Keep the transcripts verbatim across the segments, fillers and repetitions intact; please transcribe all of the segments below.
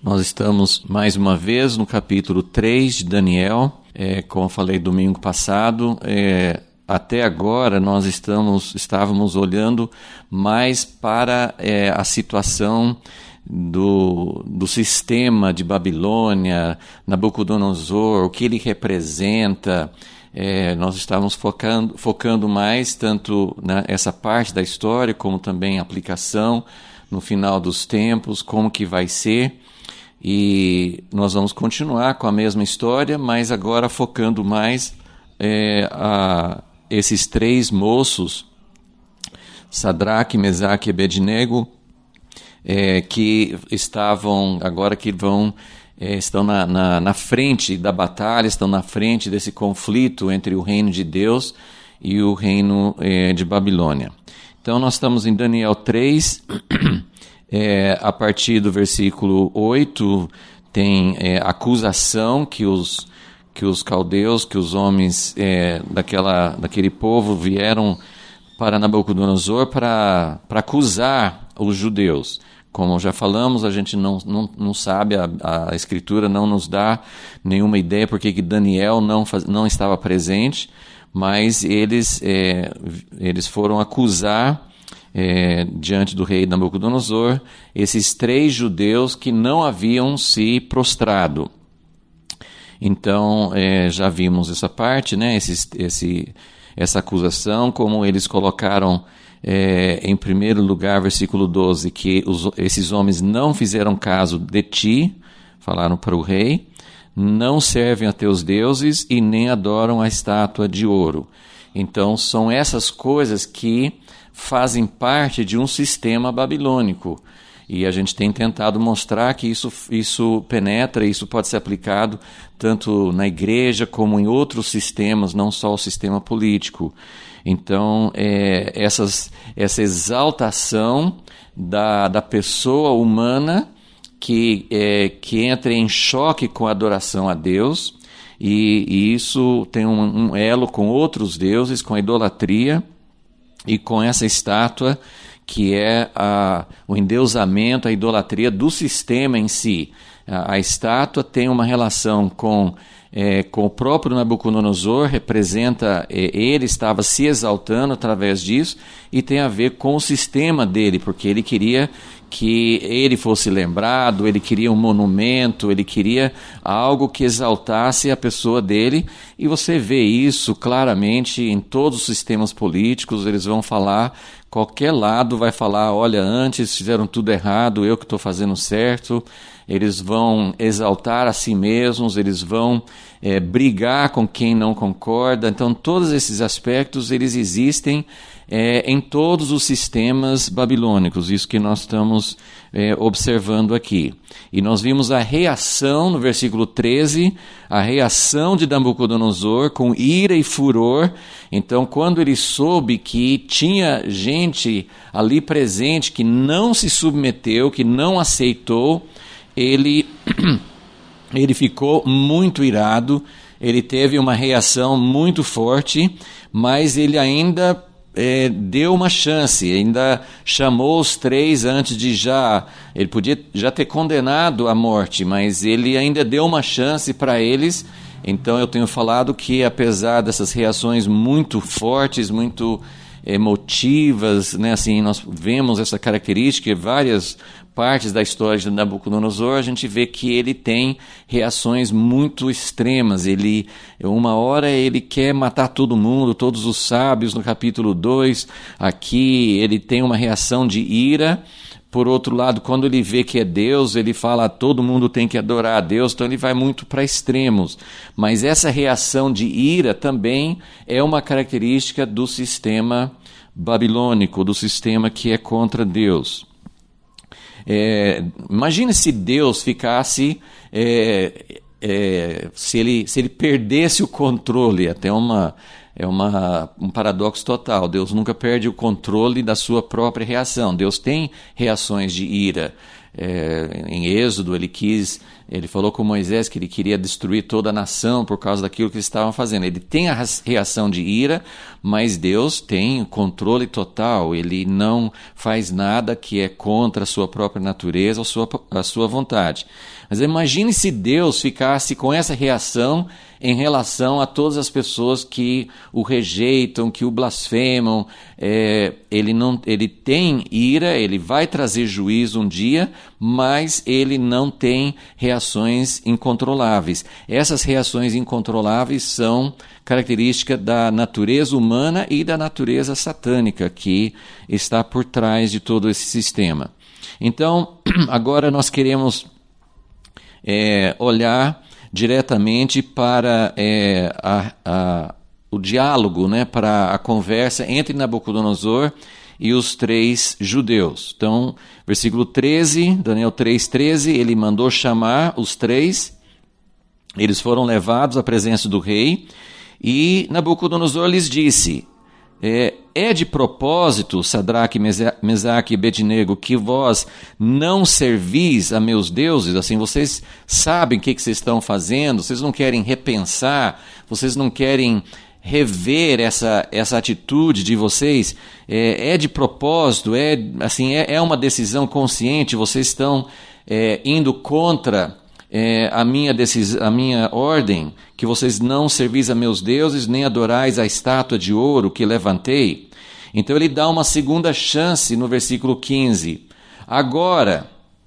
Nós estamos mais uma vez no capítulo três de Daniel. É, como eu falei domingo passado, é, até agora nós estamos, estávamos olhando mais para é, a situação do, do sistema de Babilônia, Nabucodonosor, o que ele representa. É, nós estávamos focando, focando mais tanto nessa parte da história, como também a aplicação no final dos tempos, como que vai ser. E nós vamos continuar com a mesma história, mas agora focando mais é, a esses três moços, Sadraque, Mesaque e Abednego, é, que estavam, agora que vão... É, estão na, na, na frente da batalha, estão na frente desse conflito entre o reino de Deus e o reino é, de Babilônia. Então nós estamos em Daniel três, é, a partir do versículo oito, tem é, acusação que os, que os caldeus, que os homens é, daquela, daquele povo vieram para Nabucodonosor para, para acusar os judeus. Como já falamos, a gente não, não, não sabe, a, a Escritura não nos dá nenhuma ideia porque que Daniel não, faz, não estava presente, mas eles, é, eles foram acusar é, diante do rei Nabucodonosor esses três judeus que não haviam se prostrado. Então, é, já vimos essa parte, né, esse, esse, essa acusação, como eles colocaram... É, em primeiro lugar, versículo doze, que os, esses homens não fizeram caso de ti, falaram para o rei, não servem a teus deuses e nem adoram a estátua de ouro. Então são essas coisas que fazem parte de um sistema babilônico. E a gente tem tentado mostrar que isso, isso penetra, isso pode ser aplicado tanto na igreja como em outros sistemas, não só o sistema político. Então, é, essas, essa exaltação da, da pessoa humana que, é, que entra em choque com a adoração a Deus, e, e isso tem um, um elo com outros deuses, com a idolatria e com essa estátua que é a, o endeusamento, a idolatria do sistema em si. A, a estátua tem uma relação com... É, com o próprio Nabucodonosor, representa, é, ele estava se exaltando através disso, e tem a ver com o sistema dele, porque ele queria que ele fosse lembrado, ele queria um monumento, ele queria algo que exaltasse a pessoa dele, e você vê isso claramente em todos os sistemas políticos. Eles vão falar, qualquer lado vai falar, olha, antes fizeram tudo errado, eu que estou fazendo certo. Eles vão exaltar a si mesmos, eles vão é, brigar com quem não concorda. Então, todos esses aspectos, eles existem é, em todos os sistemas babilônicos, isso que nós estamos é, observando aqui. E nós vimos a reação, no versículo treze, a reação de Nabucodonosor com ira e furor. Então, quando ele soube que tinha gente ali presente que não se submeteu, que não aceitou, Ele, ele ficou muito irado, ele teve uma reação muito forte, mas ele ainda é, deu uma chance, ainda chamou os três antes de já... Ele podia já ter condenado à morte, mas ele ainda deu uma chance para eles. Então eu tenho falado que, apesar dessas reações muito fortes, muito emotivas, né, assim, nós vemos essa característica em várias partes da história de Nabucodonosor, a gente vê que ele tem reações muito extremas. Ele, uma hora ele quer matar todo mundo, todos os sábios, no capítulo dois, aqui ele tem uma reação de ira. Por outro lado, quando ele vê que é Deus, ele fala, todo mundo tem que adorar a Deus, então ele vai muito para extremos. Mas essa reação de ira também é uma característica do sistema babilônico, do sistema que é contra Deus. É, imagine se Deus ficasse, é, é, se, ele, se ele perdesse o controle, até uma... É uma, um paradoxo total. Deus nunca perde o controle da sua própria reação. Deus tem reações de ira. É, em Êxodo, ele quis, ele falou com Moisés que ele queria destruir toda a nação por causa daquilo que eles estavam fazendo. Ele tem a reação de ira, mas Deus tem controle total. Ele não faz nada que é contra a sua própria natureza ou sua, a sua vontade. Mas imagine se Deus ficasse com essa reação em relação a todas as pessoas que o rejeitam, que o blasfemam. É, ele, não, ele tem ira, ele vai trazer juízo um dia, mas ele não tem reações incontroláveis. Essas reações incontroláveis são característica da natureza humana e da natureza satânica que está por trás de todo esse sistema. Então, agora nós queremos é, olhar diretamente para é, a, a, o diálogo, né, para a conversa entre Nabucodonosor e os três judeus. Então, versículo treze, Daniel três, treze, ele mandou chamar os três, eles foram levados à presença do rei, e Nabucodonosor lhes disse, é, é de propósito, Sadraque, Mesaque e Abednego, que vós não servis a meus deuses? Assim, vocês sabem o que, que vocês estão fazendo, vocês não querem repensar, vocês não querem rever essa, essa atitude de vocês? É, é de propósito, é, assim, é, é uma decisão consciente, vocês estão é, indo contra é, a, minha decis, a minha ordem, que vocês não servis a meus deuses, nem adorais a estátua de ouro que levantei. Então ele dá uma segunda chance no versículo quinze. Agora,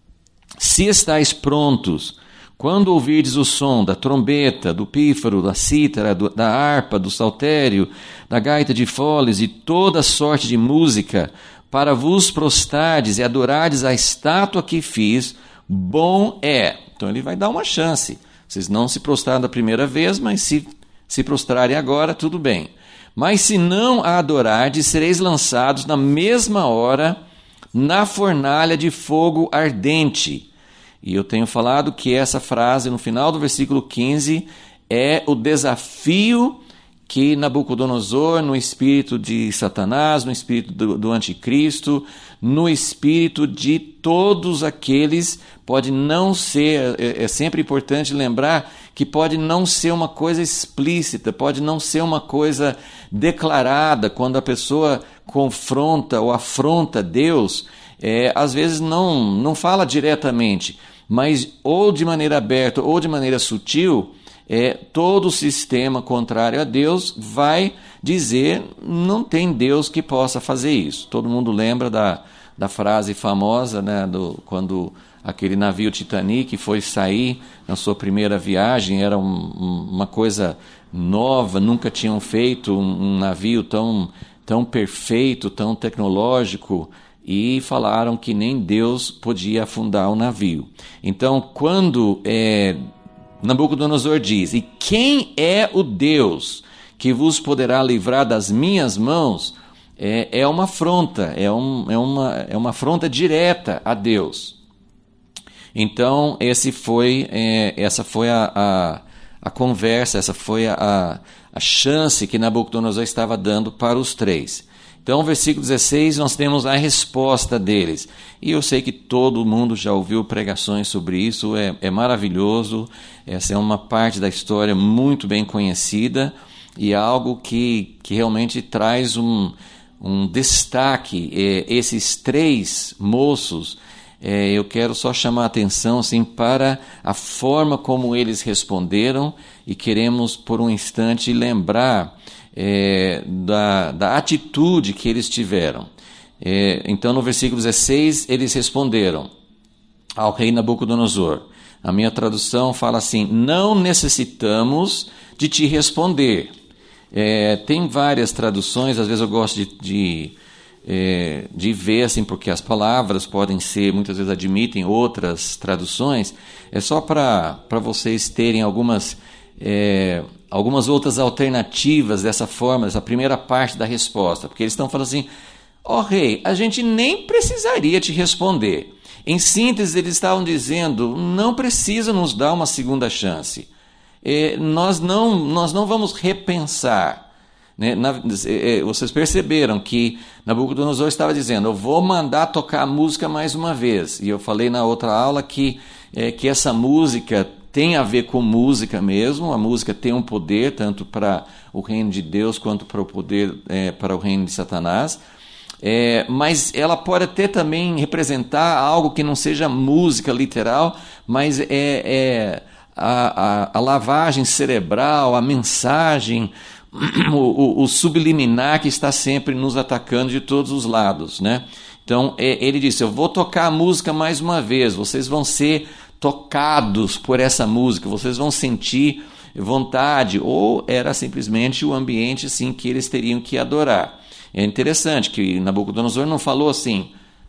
se estáis prontos, quando ouvirdes o som da trombeta, do pífaro, da cítara, do, da harpa, do saltério, da gaita de foles e toda sorte de música, para vos prostardes e adorardes a estátua que fiz, bom é. Então ele vai dar uma chance. Vocês não se prostraram da primeira vez, mas se se prostrarem agora, tudo bem. Mas se não a adorardes, sereis lançados na mesma hora na fornalha de fogo ardente. E eu tenho falado que essa frase no final do versículo quinze é o desafio que Nabucodonosor, no espírito de Satanás, no espírito do, do anticristo, no espírito de todos aqueles, pode não ser, é, é sempre importante lembrar que pode não ser uma coisa explícita, pode não ser uma coisa declarada, quando a pessoa confronta ou afronta Deus, é, às vezes não, não fala diretamente, mas ou de maneira aberta ou de maneira sutil, é, todo o sistema contrário a Deus vai dizer, não tem Deus que possa fazer isso. Todo mundo lembra da, da frase famosa, né, do, quando aquele navio Titanic foi sair na sua primeira viagem, era um, um, uma coisa nova, nunca tinham feito um, um navio tão, tão perfeito, tão tecnológico, e falaram que nem Deus podia afundar o navio. Então, quando é, Nabucodonosor diz, e quem é o Deus que vos poderá livrar das minhas mãos? É, é uma afronta, é, um, é, uma, é uma afronta direta a Deus. Então, esse foi, é, essa foi a, a, a conversa, essa foi a, a chance que Nabucodonosor estava dando para os três. Então, versículo dezesseis, nós temos a resposta deles. E eu sei que todo mundo já ouviu pregações sobre isso, é, é maravilhoso. Essa é uma parte da história muito bem conhecida e é algo que, que realmente traz um, um destaque. É, esses três moços, é, eu quero só chamar a atenção assim, para a forma como eles responderam e queremos por um instante lembrar É, da, da atitude que eles tiveram. É, então, no versículo dezesseis, eles responderam ao rei Nabucodonosor. A minha tradução fala assim, não necessitamos de te responder. É, tem várias traduções, às vezes eu gosto de, de, é, de ver, assim, porque as palavras podem ser, muitas vezes admitem outras traduções. É só para para vocês terem algumas... É, algumas outras alternativas dessa forma, dessa primeira parte da resposta, porque eles estão falando assim, ó rei, a gente nem precisaria te responder. Em síntese, eles estavam dizendo, não precisa nos dar uma segunda chance, é, nós, não, nós não vamos repensar, Né? Na, vocês perceberam que Nabucodonosor estava dizendo, eu vou mandar tocar a música mais uma vez. E eu falei na outra aula que, é, que essa música tem a ver com música mesmo, a música tem um poder tanto para o reino de Deus quanto para o poder é, para o reino de Satanás. É, mas ela pode até também representar algo que não seja música literal, mas é, é a, a, a lavagem cerebral, a mensagem, o, o, o subliminar que está sempre nos atacando de todos os lados, né? Então é, ele disse, eu vou tocar a música mais uma vez, vocês vão ser tocados por essa música, vocês vão sentir vontade, ou era simplesmente o ambiente assim, que eles teriam que adorar. É interessante que Nabucodonosor não falou assim,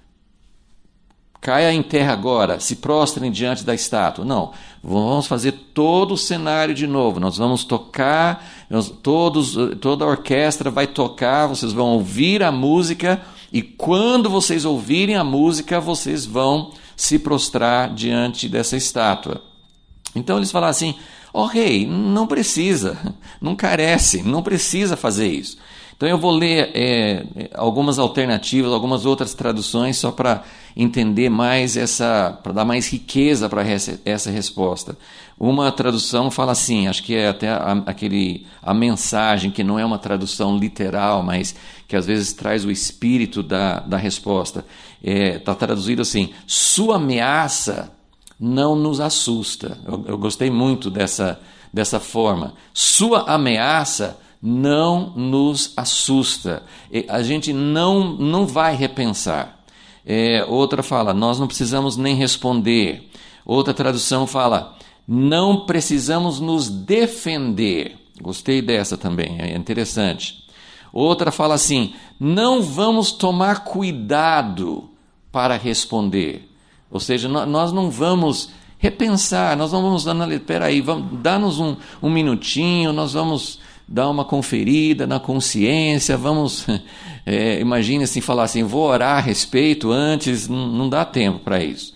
caia em terra agora, se prostrem diante da estátua. Não, vamos fazer todo o cenário de novo, nós vamos tocar, nós, todos, toda a orquestra vai tocar, vocês vão ouvir a música, e quando vocês ouvirem a música, vocês vão se prostrar diante dessa estátua. Então eles falaram assim, ó oh, rei, não precisa, não carece, não precisa fazer isso. Então eu vou ler é, algumas alternativas, algumas outras traduções, só para entender mais essa, para dar mais riqueza para essa, essa resposta. Uma tradução fala assim, acho que é até a, aquele, a mensagem, que não é uma tradução literal, mas que às vezes traz o espírito da, da resposta. Está é, traduzido assim, sua ameaça não nos assusta. Eu, eu gostei muito dessa, dessa forma. Sua ameaça não nos assusta. A gente não, não vai repensar. É, outra fala, nós não precisamos nem responder. Outra tradução fala, não precisamos nos defender. Gostei dessa também, é interessante. Outra fala assim, não vamos tomar cuidado para responder. Ou seja, nós não vamos repensar, nós não vamos analisar, peraí, vamos, dá-nos um, um minutinho, nós vamos dar uma conferida na consciência, vamos, é, imagine assim, falar assim, vou orar a respeito antes, não, não dá tempo para isso.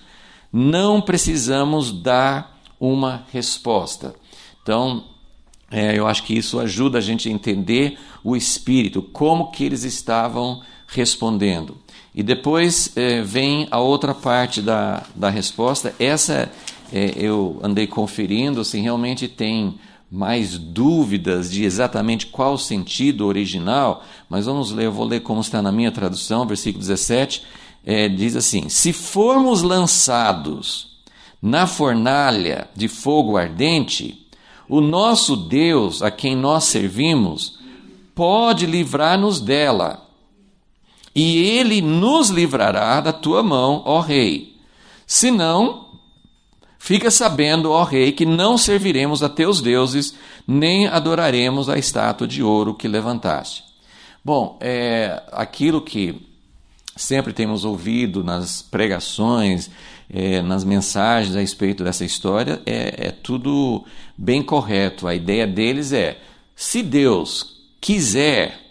Não precisamos dar uma resposta. Então, é, eu acho que isso ajuda a gente a entender o espírito, como que eles estavam respondendo. E depois é, vem a outra parte da, da resposta, essa é, eu andei conferindo, assim, realmente tem mais dúvidas de exatamente qual o sentido original, mas vamos ler, eu vou ler como está na minha tradução, versículo dezessete, é, diz assim, se formos lançados na fornalha de fogo ardente, o nosso Deus, a quem nós servimos, pode livrar-nos dela, e ele nos livrará da tua mão, ó rei. Se não, fica sabendo, ó rei, que não serviremos a teus deuses, nem adoraremos a estátua de ouro que levantaste. Bom, é, aquilo que sempre temos ouvido nas pregações, é, nas mensagens a respeito dessa história, é, é tudo bem correto. A ideia deles é, se Deus quiser,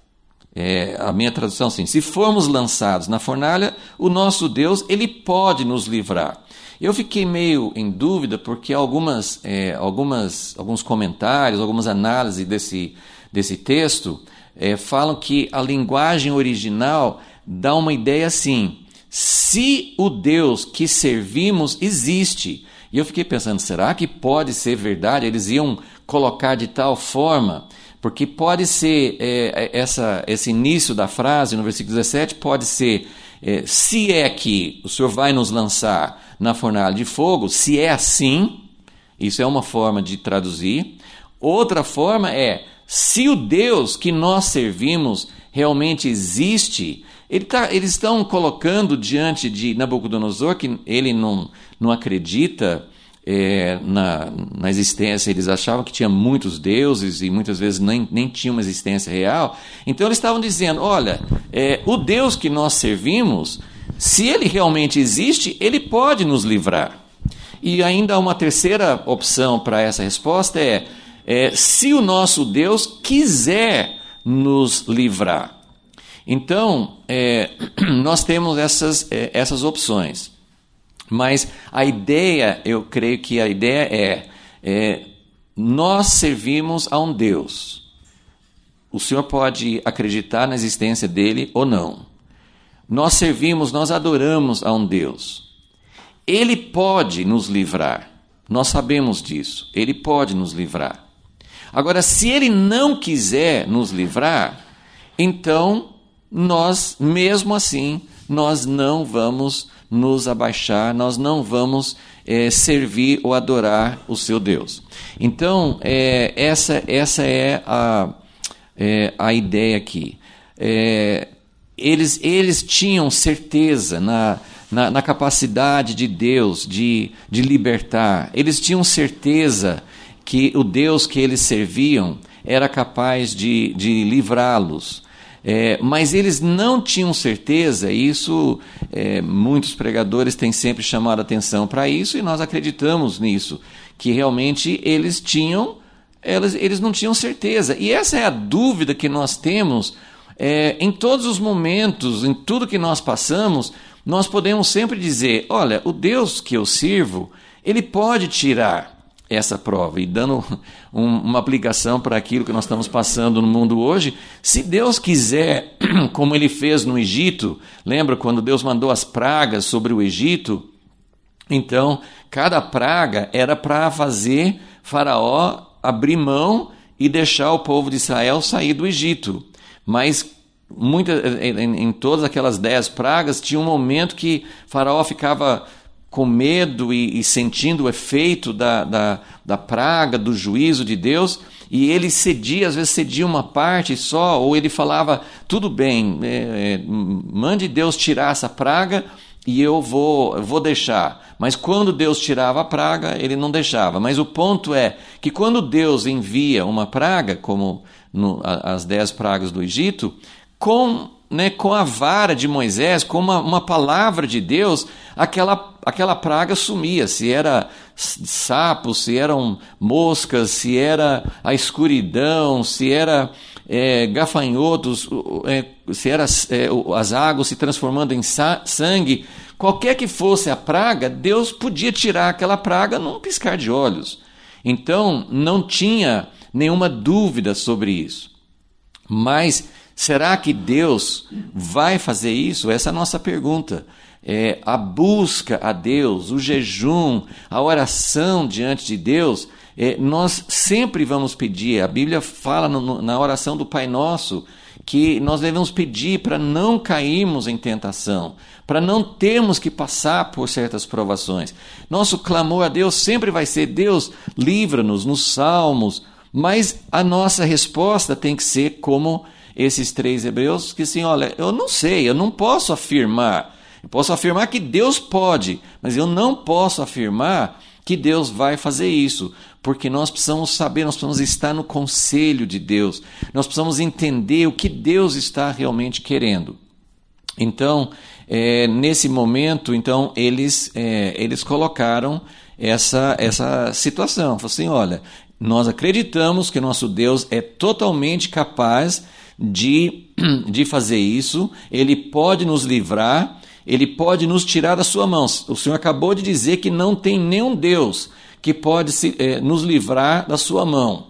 é, a minha tradução assim, se formos lançados na fornalha, o nosso Deus, ele pode nos livrar. Eu fiquei meio em dúvida porque algumas, é, algumas, alguns comentários, algumas análises desse, desse texto é, falam que a linguagem original dá uma ideia assim, se o Deus que servimos existe. E eu fiquei pensando, será que pode ser verdade? Eles iam colocar de tal forma, porque pode ser, é, essa, esse início da frase, no versículo dezessete, pode ser, é, se é que o Senhor vai nos lançar na fornalha de fogo, se é assim, isso é uma forma de traduzir. Outra forma é, se o Deus que nós servimos realmente existe, ele tá, eles estão colocando diante de Nabucodonosor, que ele não, não acredita é, na, na existência, eles achavam que tinha muitos deuses e muitas vezes nem, nem tinha uma existência real. Então eles estavam dizendo, olha, é, o Deus que nós servimos, se ele realmente existe, ele pode nos livrar. E ainda uma terceira opção para essa resposta é, é se o nosso Deus quiser nos livrar. Então, é, nós temos essas, é, essas opções. Mas a ideia, eu creio que a ideia é, é nós servimos a um Deus. o senhor pode acreditar na existência dele ou não. Nós servimos, nós adoramos a um Deus. Ele pode nos livrar. Nós sabemos disso. Ele pode nos livrar. Agora, se ele não quiser nos livrar, então nós, mesmo assim, nós não vamos nos abaixar, nós não vamos é, servir ou adorar o seu Deus. Então, é, essa, essa é, a, é a ideia aqui. É, eles, eles tinham certeza na, na, na capacidade de Deus de, de libertar. Eles tinham certeza que o Deus que eles serviam era capaz de, de livrá-los. É, mas eles não tinham certeza, e isso é, muitos pregadores têm sempre chamado a atenção para isso, e nós acreditamos nisso, que realmente eles tinham, eles, eles não tinham certeza. E essa é a dúvida que nós temos é, em todos os momentos, em tudo que nós passamos. Nós podemos sempre dizer, olha, o Deus que eu sirvo, ele pode tirar essa prova. E dando um, uma aplicação para aquilo que nós estamos passando no mundo hoje, se Deus quiser, como ele fez no Egito, lembra quando Deus mandou as pragas sobre o Egito? Então, cada praga era para fazer Faraó abrir mão e deixar o povo de Israel sair do Egito. Mas muita, em, em todas aquelas dez pragas, tinha um momento que Faraó ficava com medo e, e sentindo o efeito da, da, da praga, do juízo de Deus, e ele cedia, às vezes cedia uma parte só, ou ele falava, tudo bem, é, é, mande Deus tirar essa praga e eu vou, vou deixar. Mas quando Deus tirava a praga, ele não deixava. Mas o ponto é que quando Deus envia uma praga, como no, as dez pragas do Egito, com... Né, com a vara de Moisés, com uma, uma palavra de Deus, aquela, aquela praga sumia. Se era sapos, se eram moscas, se era a escuridão, se era é, gafanhotos, é, se era é, as águas se transformando em sa- sangue, qualquer que fosse a praga, Deus podia tirar aquela praga num piscar de olhos. Então, não tinha nenhuma dúvida sobre isso. Mas será que Deus vai fazer isso? Essa é a nossa pergunta. É, a busca a Deus, o jejum, a oração diante de Deus, é, nós sempre vamos pedir. A Bíblia fala no, na oração do Pai Nosso que nós devemos pedir para não cairmos em tentação, para não termos que passar por certas provações. Nosso clamor a Deus sempre vai ser, Deus, livra-nos nos salmos, mas a nossa resposta tem que ser como esses três hebreus, que assim, olha, eu não sei, eu não posso afirmar. Eu posso afirmar que Deus pode, mas eu não posso afirmar que Deus vai fazer isso, porque nós precisamos saber, nós precisamos estar no conselho de Deus, nós precisamos entender o que Deus está realmente querendo. Então, é, nesse momento, então, eles, é, eles colocaram essa, essa situação. Falaram assim, olha, nós acreditamos que nosso Deus é totalmente capaz de, de fazer isso, ele pode nos livrar, ele pode nos tirar da sua mão. O Senhor acabou de dizer que não tem nenhum Deus que pode se, é, nos livrar da sua mão.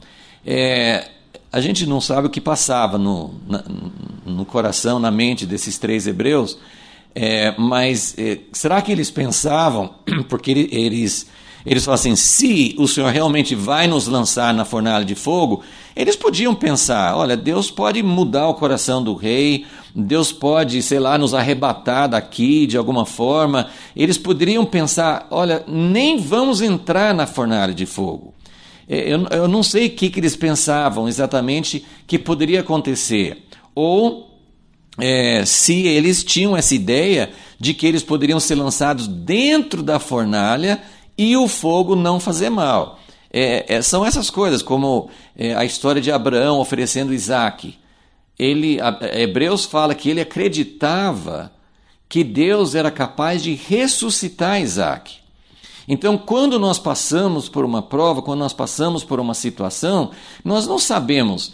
É, a gente não sabe o que passava no, na, no coração, na mente desses três hebreus, é, mas é, será que eles pensavam, porque eles... Eles falam assim, se o Senhor realmente vai nos lançar na fornalha de fogo, eles podiam pensar, olha, Deus pode mudar o coração do rei, Deus pode, sei lá, nos arrebatar daqui de alguma forma. Eles poderiam pensar, olha, nem vamos entrar na fornalha de fogo. Eu, eu não sei o que, que eles pensavam exatamente que poderia acontecer. Ou é, se eles tinham essa ideia de que eles poderiam ser lançados dentro da fornalha e o fogo não fazer mal. É, é, são essas coisas, como é, a história de Abraão oferecendo Isaac. Ele, a, a Hebreus fala que ele acreditava que Deus era capaz de ressuscitar Isaac. Então, quando nós passamos por uma prova, quando nós passamos por uma situação, nós não sabemos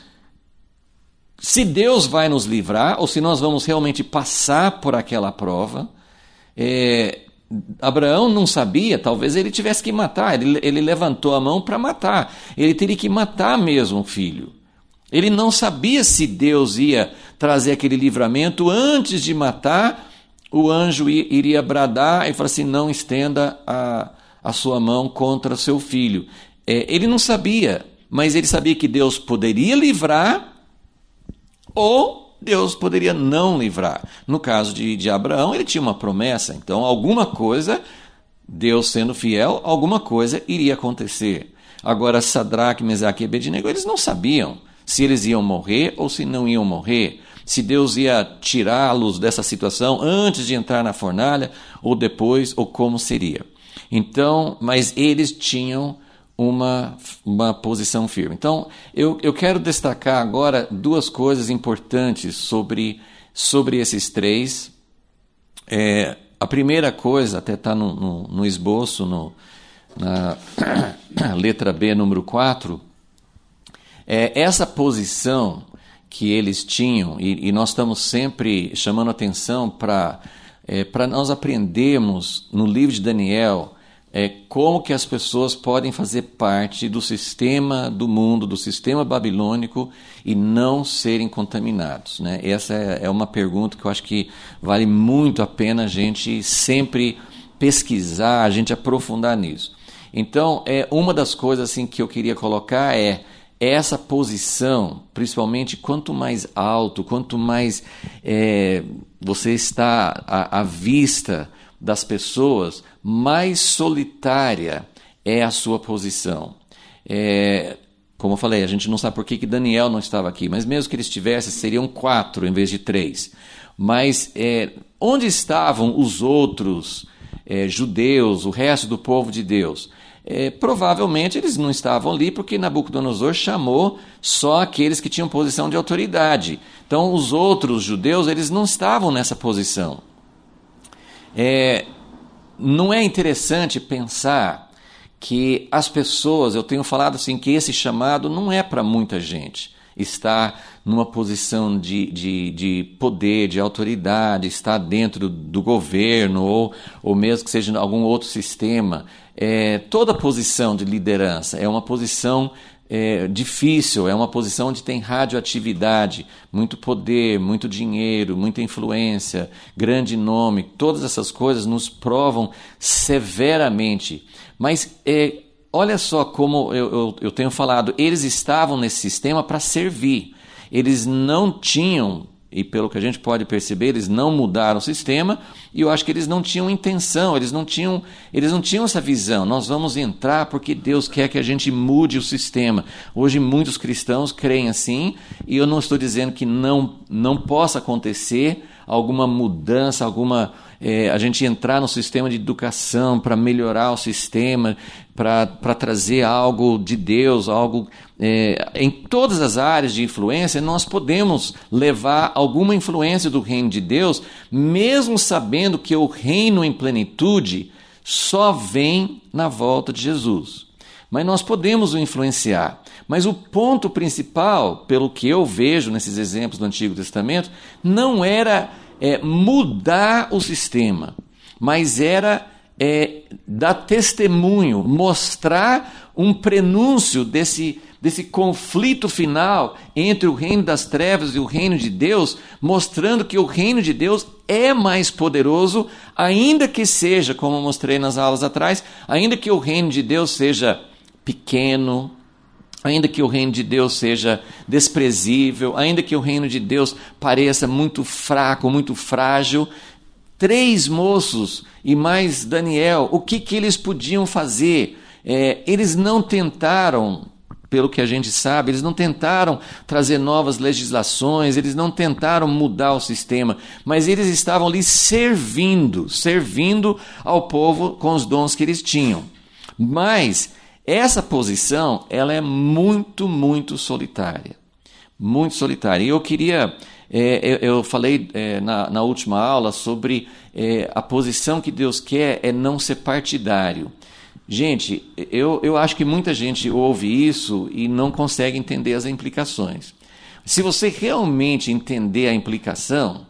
se Deus vai nos livrar ou se nós vamos realmente passar por aquela prova. É, Abraão não sabia, talvez ele tivesse que matar, ele, ele levantou a mão para matar, ele teria que matar mesmo o filho. Ele não sabia se Deus ia trazer aquele livramento. Antes de matar, o anjo iria bradar e falar assim, não estenda a, a sua mão contra seu filho. É, ele não sabia, mas ele sabia que Deus poderia livrar ou Deus poderia não livrar. No caso de, de Abraão, ele tinha uma promessa, então alguma coisa, Deus sendo fiel, alguma coisa iria acontecer. Agora, Sadraque, Mesaque e Abednego, eles não sabiam se eles iam morrer ou se não iam morrer, se Deus ia tirá-los dessa situação antes de entrar na fornalha, ou depois, ou como seria. Então, mas eles tinham uma, uma posição firme. Então, eu, eu quero destacar agora duas coisas importantes sobre, sobre esses três. É, a primeira coisa, até está no, no, no esboço, no, na letra B, número quatro, é essa posição que eles tinham, e, e nós estamos sempre chamando atenção para é, para nós aprendermos no livro de Daniel é, como que as pessoas podem fazer parte do sistema do mundo, do sistema babilônico e não serem contaminados, né? Essa é, é uma pergunta que eu acho que vale muito a pena a gente sempre pesquisar, a gente aprofundar nisso. Então, é, uma das coisas assim, que eu queria colocar é essa posição, principalmente quanto mais alto, quanto mais é, você está à, à vista das pessoas, mais solitária é a sua posição. É, como eu falei, a gente não sabe por que, que Daniel não estava aqui, mas mesmo que ele estivesse, seriam quatro em vez de três. Mas é, onde estavam os outros é, judeus, o resto do povo de Deus? É, provavelmente eles não estavam ali porque Nabucodonosor chamou só aqueles que tinham posição de autoridade. Então os outros judeus, eles não estavam nessa posição. É, não é interessante pensar que as pessoas, eu tenho falado assim, que esse chamado não é para muita gente. Estar numa posição de, de, de poder, de autoridade, estar dentro do governo ou, ou mesmo que seja algum outro sistema. É, toda posição de liderança é uma posição é, difícil, é uma posição onde tem radioatividade, muito poder, muito dinheiro, muita influência, grande nome. Todas essas coisas nos provam severamente. Mas é, olha só como eu, eu, eu tenho falado, eles estavam nesse sistema para servir. Eles não tinham, e pelo que a gente pode perceber, eles não mudaram o sistema, e eu acho que eles não tinham intenção, eles não tinham, eles não tinham essa visão. Nós vamos entrar porque Deus quer que a gente mude o sistema. Hoje muitos cristãos creem assim, e eu não estou dizendo que não, não possa acontecer alguma mudança, alguma é, a gente entrar no sistema de educação para melhorar o sistema, para trazer algo de Deus, algo é, em todas as áreas de influência. Nós podemos levar alguma influência do reino de Deus, mesmo sabendo que o reino em plenitude só vem na volta de Jesus. Mas nós podemos o influenciar. Mas o ponto principal, pelo que eu vejo nesses exemplos do Antigo Testamento, não era é, mudar o sistema, mas era é, dar testemunho, mostrar um prenúncio desse, desse conflito final entre o reino das trevas e o reino de Deus, mostrando que o reino de Deus é mais poderoso, ainda que seja, como eu mostrei nas aulas atrás, ainda que o reino de Deus seja pequeno, ainda que o reino de Deus seja desprezível, ainda que o reino de Deus pareça muito fraco, muito frágil. Três moços e mais Daniel, o que, que eles podiam fazer? É, eles não tentaram, pelo que a gente sabe, eles não tentaram trazer novas legislações, eles não tentaram mudar o sistema, mas eles estavam ali servindo, servindo ao povo com os dons que eles tinham. Mas essa posição, ela é muito, muito solitária. Muito solitária. E eu queria, é, eu, eu falei é, na, na última aula sobre é, a posição que Deus quer é não ser partidário. Gente, eu, eu acho que muita gente ouve isso e não consegue entender as implicações. Se você realmente entender a implicação,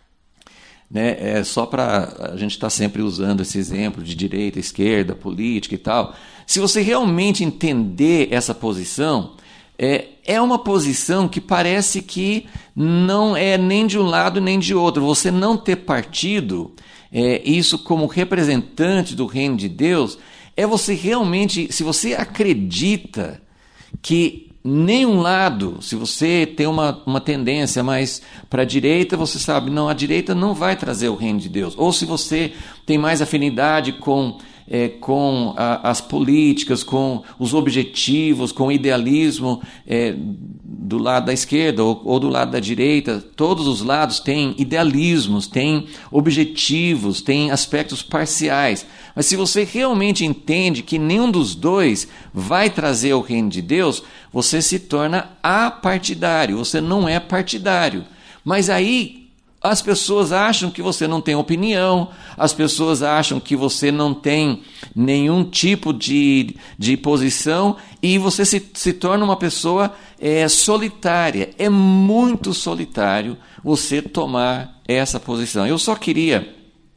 né, é só para a gente estar tá sempre usando esse exemplo de direita, esquerda, política e tal. Se você realmente entender essa posição, é, é uma posição que parece que não é nem de um lado nem de outro. Você não ter partido, é, isso como representante do reino de Deus, é você realmente, se você acredita que nenhum lado, se você tem uma, uma tendência mais para a direita, você sabe, não, a direita não vai trazer o reino de Deus. Ou se você tem mais afinidade com, é, com a, as políticas, com os objetivos, com o idealismo é, do lado da esquerda ou, ou do lado da direita, todos os lados têm idealismos, têm objetivos, têm aspectos parciais. Mas se você realmente entende que nenhum dos dois vai trazer o reino de Deus, você se torna apartidário, você não é partidário. Mas aí as pessoas acham que você não tem opinião, as pessoas acham que você não tem nenhum tipo de, de posição e você se, se torna uma pessoa é, solitária. É muito solitário você tomar essa posição. Eu só queria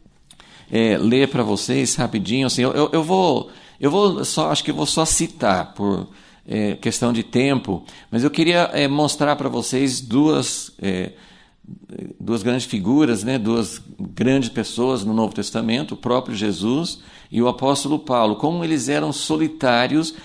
é, ler para vocês rapidinho, assim, eu, eu, eu vou, eu vou só, acho que eu vou só citar por é, questão de tempo, mas eu queria é, mostrar para vocês duas é, duas grandes figuras, né, duas grandes pessoas no Novo Testamento, o próprio Jesus e o apóstolo Paulo, como eles eram solitários,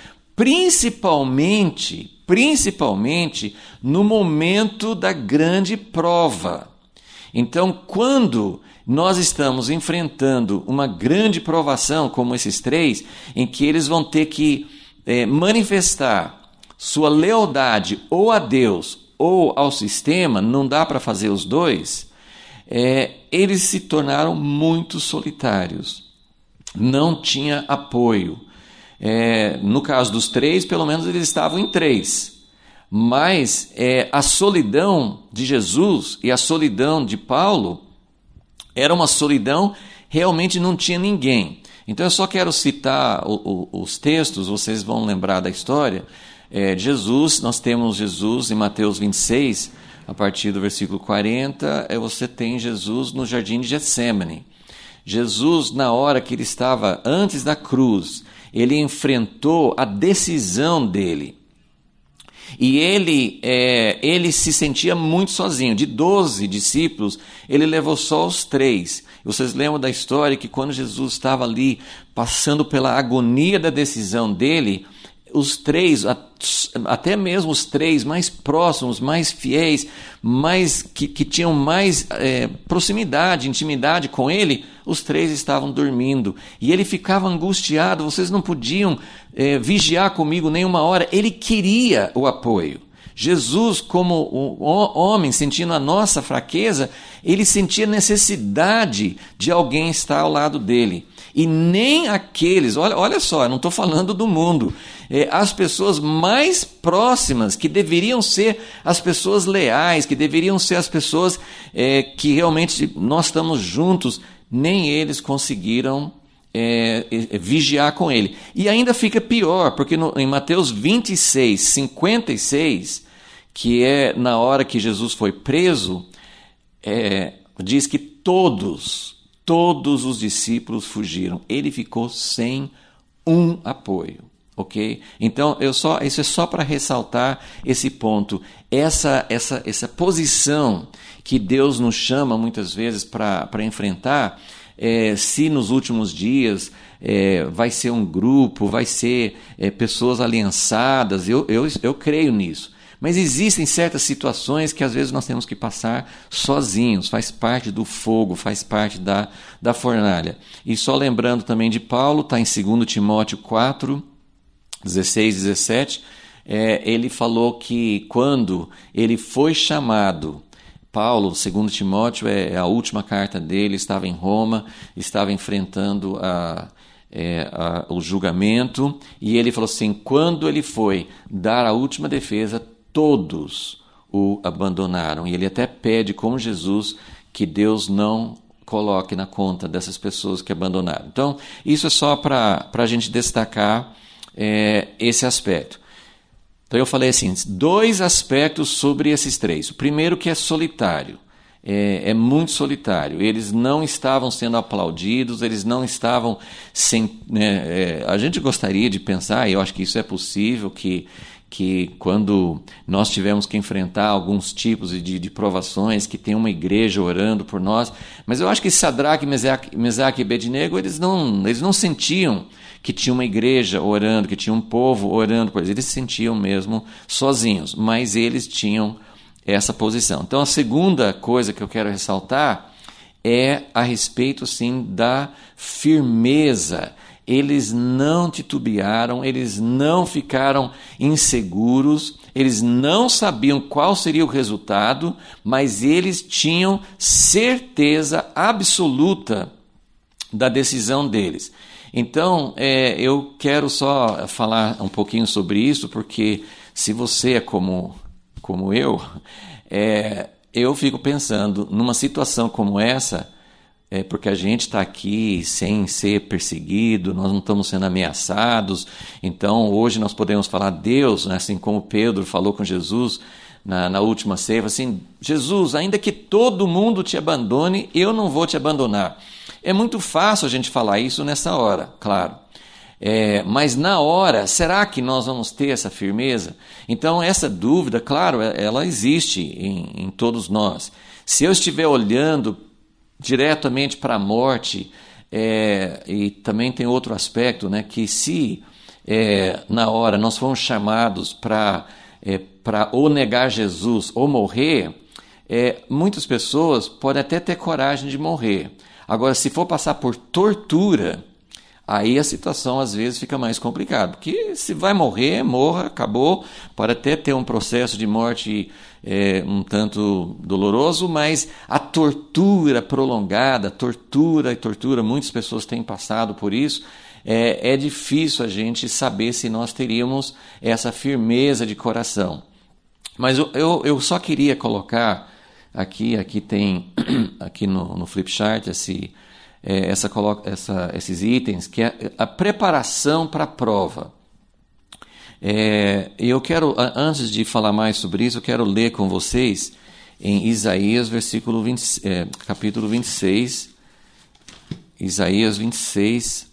principalmente, principalmente no momento da grande prova. Então, quando nós estamos enfrentando uma grande provação, como esses três, em que eles vão ter que é, manifestar sua lealdade ou a Deus ou ao sistema, não dá para fazer os dois, é, eles se tornaram muito solitários. Não tinha apoio. É, no caso dos três, pelo menos eles estavam em três. Mas é, a solidão de Jesus e a solidão de Paulo era uma solidão, realmente não tinha ninguém. Então eu só quero citar o, o, os textos, vocês vão lembrar da história. É, Jesus, nós temos Jesus em Mateus vinte e seis, a partir do versículo quarenta, é, você tem Jesus no jardim de Getsêmani. Jesus, na hora que ele estava antes da cruz, ele enfrentou a decisão dele. E ele, é, ele se sentia muito sozinho. De doze discípulos, ele levou só os três. Vocês lembram da história que quando Jesus estava ali, passando pela agonia da decisão dele, os três, até mesmo os três mais próximos, mais fiéis, mais, que, que tinham mais é, proximidade, intimidade com ele, os três estavam dormindo. E ele ficava angustiado, vocês não podiam é, vigiar comigo nem uma hora. Ele queria o apoio. Jesus, como o homem, sentindo a nossa fraqueza, ele sentia necessidade de alguém estar ao lado dele. E nem aqueles, olha, olha só, eu não estou falando do mundo, é, as pessoas mais próximas, que deveriam ser as pessoas leais, que deveriam ser as pessoas é, que realmente nós estamos juntos, nem eles conseguiram é, é, vigiar com ele. E ainda fica pior, porque no, em Mateus vinte e seis, cinquenta e seis, que é na hora que Jesus foi preso, é, diz que todos... Todos os discípulos fugiram. Ele ficou sem um apoio, ok? Então, eu só, isso é só para ressaltar esse ponto. Essa, essa, essa posição que Deus nos chama muitas vezes para enfrentar, é, se nos últimos dias é, vai ser um grupo, vai ser é, pessoas aliançadas, eu, eu, eu creio nisso. Mas existem certas situações que às vezes nós temos que passar sozinhos, faz parte do fogo, faz parte da, da fornalha. E só lembrando também de Paulo, está em dois Timóteo quatro, dezesseis e dezessete, é, ele falou que quando ele foi chamado, Paulo, segundo Timóteo, é a última carta dele, estava em Roma, estava enfrentando a... É, a, o julgamento, e ele falou assim, quando ele foi dar a última defesa, todos o abandonaram. E ele até pede, como Jesus, que Deus não coloque na conta dessas pessoas que abandonaram. Então, isso é só para a gente destacar é, esse aspecto. Então, eu falei assim, dois aspectos sobre esses três. O primeiro que é solitário. É, é muito solitário, eles não estavam sendo aplaudidos, eles não estavam sem, né, é, a gente gostaria de pensar, e eu acho que isso é possível, que, que quando nós tivemos que enfrentar alguns tipos de, de provações, que tem uma igreja orando por nós, mas eu acho que Sadraque, Mesaque, Mesaque e Abednego, eles não, eles não sentiam que tinha uma igreja orando, que tinha um povo orando por eles, eles se sentiam mesmo sozinhos, mas eles tinham essa posição. Então a segunda coisa que eu quero ressaltar é a respeito, sim, da firmeza. Eles não titubearam, eles não ficaram inseguros, eles não sabiam qual seria o resultado, mas eles tinham certeza absoluta da decisão deles. Então, é, eu quero só falar um pouquinho sobre isso, porque se você é como, como eu, é, eu fico pensando, numa situação como essa, é porque a gente está aqui sem ser perseguido, nós não estamos sendo ameaçados, então hoje nós podemos falar, Deus, né, assim como Pedro falou com Jesus na, na última ceia, assim, Jesus, ainda que todo mundo te abandone, eu não vou te abandonar. É muito fácil a gente falar isso nessa hora, claro. É, mas na hora, será que nós vamos ter essa firmeza? Então essa dúvida, claro, ela existe em, em todos nós. Se eu estiver olhando diretamente para a morte, é, e também tem outro aspecto, né, que se é, na hora nós formos chamados para é, para ou negar Jesus ou morrer, é, muitas pessoas podem até ter coragem de morrer. Agora, se for passar por tortura, aí a situação às vezes fica mais complicada, porque se vai morrer, morra, acabou, pode até ter um processo de morte é, um tanto doloroso, mas a tortura prolongada, tortura e tortura, muitas pessoas têm passado por isso, é, é difícil a gente saber se nós teríamos essa firmeza de coração. Mas eu, eu, eu só queria colocar aqui, aqui tem, aqui no, no Flipchart, esse... É, essa, essa, esses itens, que é a preparação para a prova. É, eu quero, antes de falar mais sobre isso, eu quero ler com vocês em Isaías, versículo vinte, é, capítulo vinte e seis, Isaías vinte e seis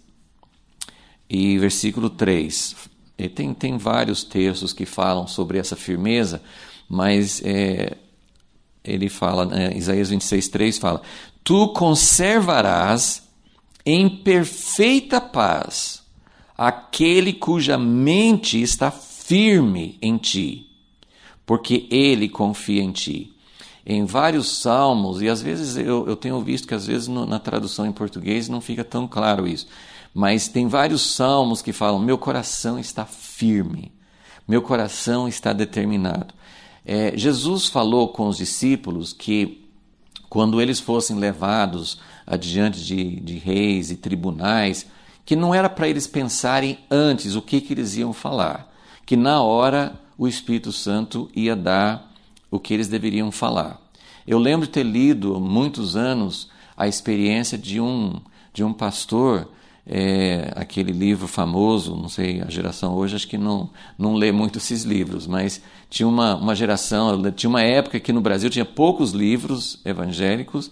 e versículo três. E tem, tem vários textos que falam sobre essa firmeza, mas é, ele fala, né, Isaías vinte e seis, três fala: tu conservarás em perfeita paz aquele cuja mente está firme em ti, porque ele confia em ti. Em vários salmos, e às vezes eu, eu tenho visto que às vezes no, na tradução em português não fica tão claro isso, mas tem vários salmos que falam: meu coração está firme, meu coração está determinado. É, Jesus falou com os discípulos que quando eles fossem levados adiante de, de reis e tribunais, que não era para eles pensarem antes o que, que eles iam falar, que na hora o Espírito Santo ia dar o que eles deveriam falar. Eu lembro de ter lido há muitos anos a experiência de um, de um pastor, é, aquele livro famoso, não sei, a geração hoje acho que não, não lê muito esses livros, mas tinha uma, uma geração, tinha uma época que no Brasil tinha poucos livros evangélicos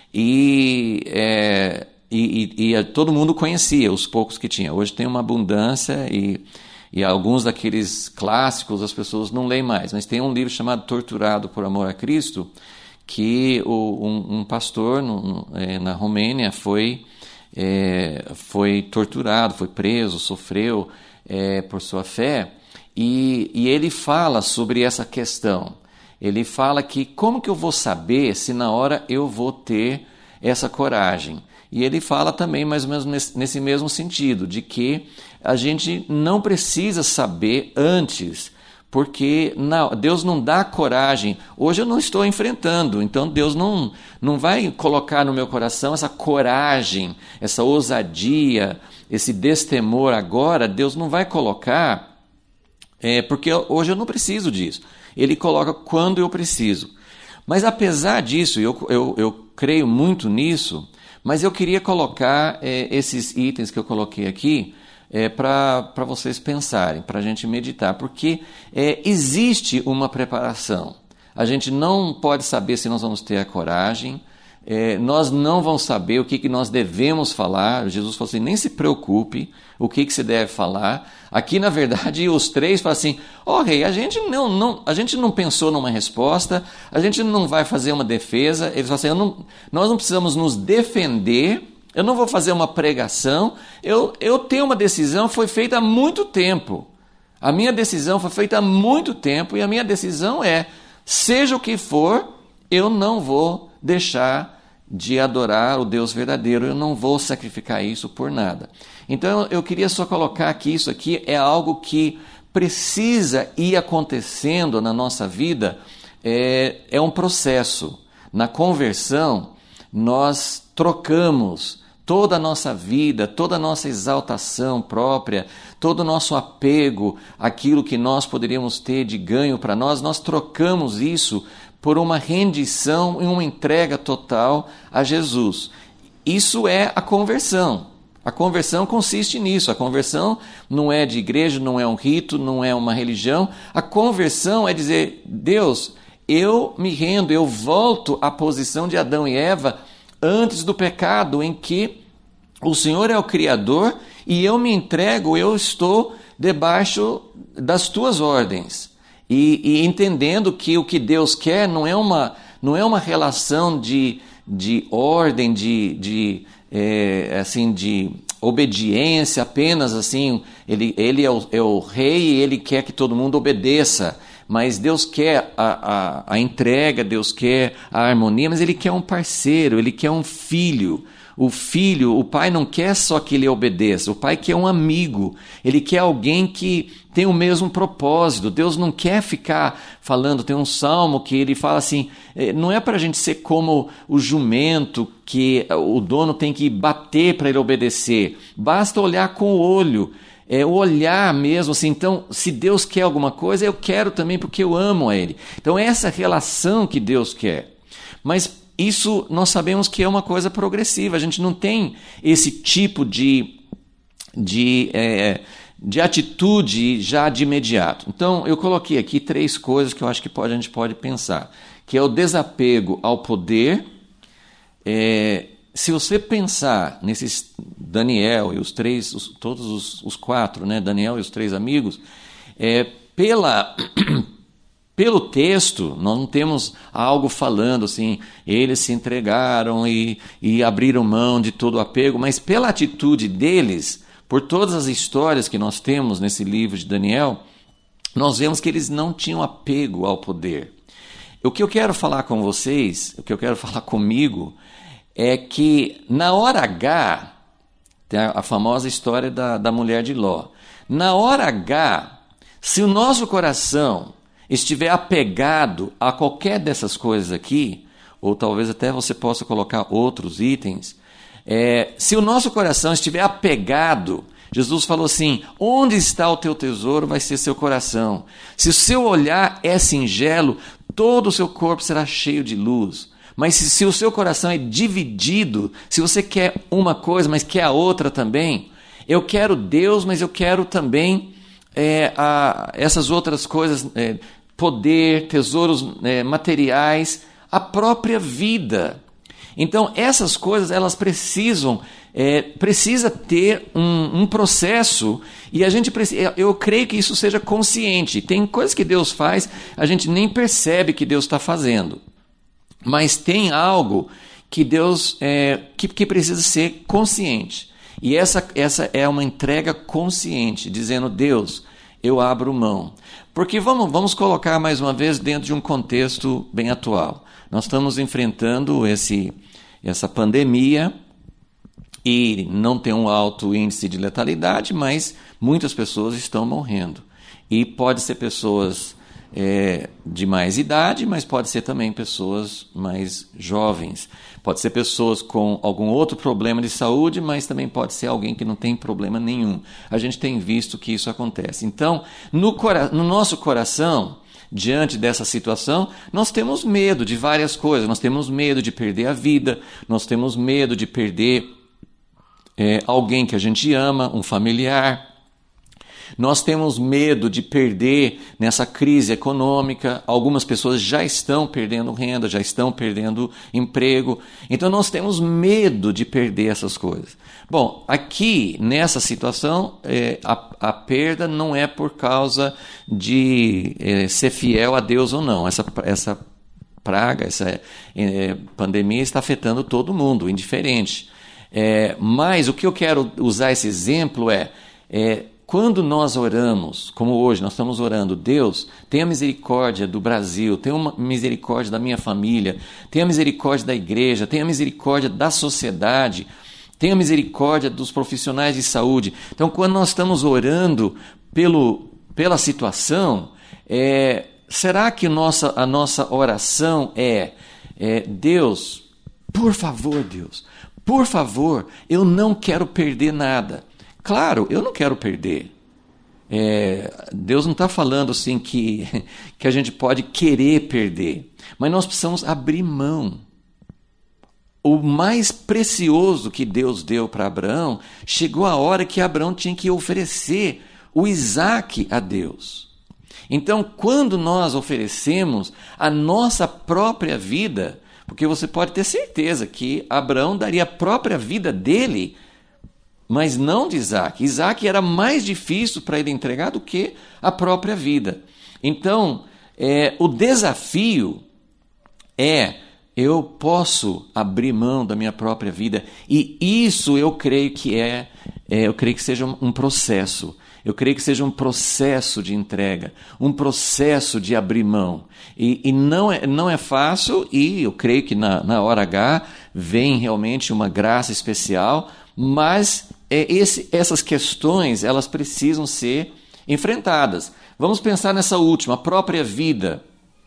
e, é, e, e, e todo mundo conhecia os poucos que tinha. Hoje tem uma abundância e, e alguns daqueles clássicos as pessoas não leem mais, mas tem um livro chamado Torturado por Amor a Cristo, que o, um, um pastor no, é, na Romênia foi... É, foi torturado, foi preso, sofreu é, por sua fé, e, e ele fala sobre essa questão. Ele fala que como que eu vou saber se na hora eu vou ter essa coragem? E ele fala também mais ou menos nesse, nesse mesmo sentido, de que a gente não precisa saber antes, porque não, Deus não dá coragem. Hoje eu não estou enfrentando, então Deus não, não vai colocar no meu coração essa coragem, essa ousadia, esse destemor agora. Deus não vai colocar, é, porque hoje eu não preciso disso. Ele coloca quando eu preciso. Mas apesar disso, eu, eu, eu creio muito nisso, mas eu queria colocar é, esses itens que eu coloquei aqui, É, para vocês pensarem, para a gente meditar, porque é, existe uma preparação. A gente não pode saber se nós vamos ter a coragem, é, nós não vamos saber o que, que nós devemos falar. Jesus falou assim, nem se preocupe o que, que você deve falar. Aqui, na verdade, os três falam assim, ó oh, rei, a gente não, não, a gente não pensou numa resposta, a gente não vai fazer uma defesa. Eles falam assim, eu não, nós não precisamos nos defender, eu não vou fazer uma pregação, eu, eu tenho uma decisão, foi feita há muito tempo. A minha decisão foi feita há muito tempo e a minha decisão é, seja o que for, eu não vou deixar de adorar o Deus verdadeiro, eu não vou sacrificar isso por nada. Então eu queria só colocar que isso aqui é algo que precisa ir acontecendo na nossa vida, é, é um processo. Na conversão, nós trocamos toda a nossa vida, toda a nossa exaltação própria, todo o nosso apego, aquilo que nós poderíamos ter de ganho para nós, nós trocamos isso por uma rendição e uma entrega total a Jesus. Isso é a conversão. A conversão consiste nisso. A conversão não é de igreja, não é um rito, não é uma religião. A conversão é dizer, Deus, eu me rendo, eu volto à posição de Adão e Eva antes do pecado, em que o Senhor é o Criador e eu me entrego, eu estou debaixo das tuas ordens. E, e entendendo que o que Deus quer não é uma, não é uma relação de, de ordem, de, de, é, assim, de obediência apenas, assim, ele, ele é, o, é o rei e ele quer que todo mundo obedeça. Mas Deus quer a, a, a entrega, Deus quer a harmonia, mas Ele quer um parceiro, Ele quer um filho. O filho, o pai não quer só que ele obedeça, o pai quer um amigo, ele quer alguém que tem o mesmo propósito. Deus não quer ficar falando, tem um salmo que ele fala assim, não é para a gente ser como o jumento que o dono tem que bater para ele obedecer, basta olhar com o olho. É o olhar mesmo, assim, então, se Deus quer alguma coisa, eu quero também porque eu amo a Ele. Então, é essa relação que Deus quer. Mas isso nós sabemos que é uma coisa progressiva, a gente não tem esse tipo de, de, é, de atitude já de imediato. Então, eu coloquei aqui três coisas que eu acho que pode, a gente pode pensar, que é o desapego ao poder. É, se você pensar nesses Daniel e os três, os, todos os, os quatro, né, Daniel e os três amigos, é, pela, pelo texto, nós não temos algo falando assim, eles se entregaram e, e abriram mão de todo o apego, mas pela atitude deles, por todas as histórias que nós temos nesse livro de Daniel, nós vemos que eles não tinham apego ao poder. O que eu quero falar com vocês, o que eu quero falar comigo, é que na hora H, tem a famosa história da, da mulher de Ló, na hora H, se o nosso coração estiver apegado a qualquer dessas coisas aqui, ou talvez até você possa colocar outros itens, é, se o nosso coração estiver apegado, Jesus falou assim, onde está o teu tesouro vai ser seu coração. Se o seu olhar é singelo, todo o seu corpo será cheio de luz. Mas se, se o seu coração é dividido, se você quer uma coisa, mas quer a outra também, eu quero Deus, mas eu quero também é, a, essas outras coisas, é, poder, tesouros é, materiais, a própria vida. Então, essas coisas, elas precisam, é, precisa ter um, um processo, e a gente precisa, eu creio que isso seja consciente. Tem coisas que Deus faz, a gente nem percebe que Deus está fazendo. Mas tem algo que Deus é, que, que precisa ser consciente. E essa, essa é uma entrega consciente, dizendo, Deus, eu abro mão. Porque vamos, vamos colocar mais uma vez dentro de um contexto bem atual. Nós estamos enfrentando esse, essa pandemia e não tem um alto índice de letalidade, mas muitas pessoas estão morrendo. E pode ser pessoas... É, de mais idade, mas pode ser também pessoas mais jovens. Pode ser pessoas com algum outro problema de saúde, mas também pode ser alguém que não tem problema nenhum. A gente tem visto que isso acontece. Então, no, cora- no nosso coração, diante dessa situação, nós temos medo de várias coisas. Nós temos medo de perder a vida, nós temos medo de perder é, alguém que a gente ama, um familiar. Nós temos medo de perder nessa crise econômica. Algumas pessoas já estão perdendo renda, já estão perdendo emprego. Então nós temos medo de perder essas coisas. Bom, aqui nessa situação, é, a, a perda não é por causa de é, ser fiel a Deus ou não. Essa, essa praga, essa é, pandemia está afetando todo mundo, indiferente. É, mas o que eu quero usar esse exemplo é, é quando nós oramos, como hoje nós estamos orando, Deus, tenha misericórdia do Brasil, tenha misericórdia da minha família, tenha misericórdia da igreja, tenha misericórdia da sociedade, tenha misericórdia dos profissionais de saúde. Então, quando nós estamos orando pelo, pela situação, é, será que nossa, a nossa oração é, é, Deus, por favor, Deus, por favor, eu não quero perder nada. Claro, eu não quero perder. É, Deus não está falando assim que, que a gente pode querer perder, mas nós precisamos abrir mão. O mais precioso que Deus deu para Abraão, chegou a hora que Abraão tinha que oferecer o Isaque a Deus. Então, quando nós oferecemos a nossa própria vida, porque você pode ter certeza que Abraão daria a própria vida dele, mas não de Isaque. Isaque era mais difícil para ele entregar do que a própria vida. Então, é, o desafio é, eu posso abrir mão da minha própria vida, e isso eu creio que é, é eu creio que seja um, um processo. Eu creio que seja um processo de entrega, um processo de abrir mão. E, e não, é, não é fácil, e eu creio que na, na hora H vem realmente uma graça especial, mas é, esse, essas questões elas precisam ser enfrentadas. Vamos pensar nessa última, a própria vida.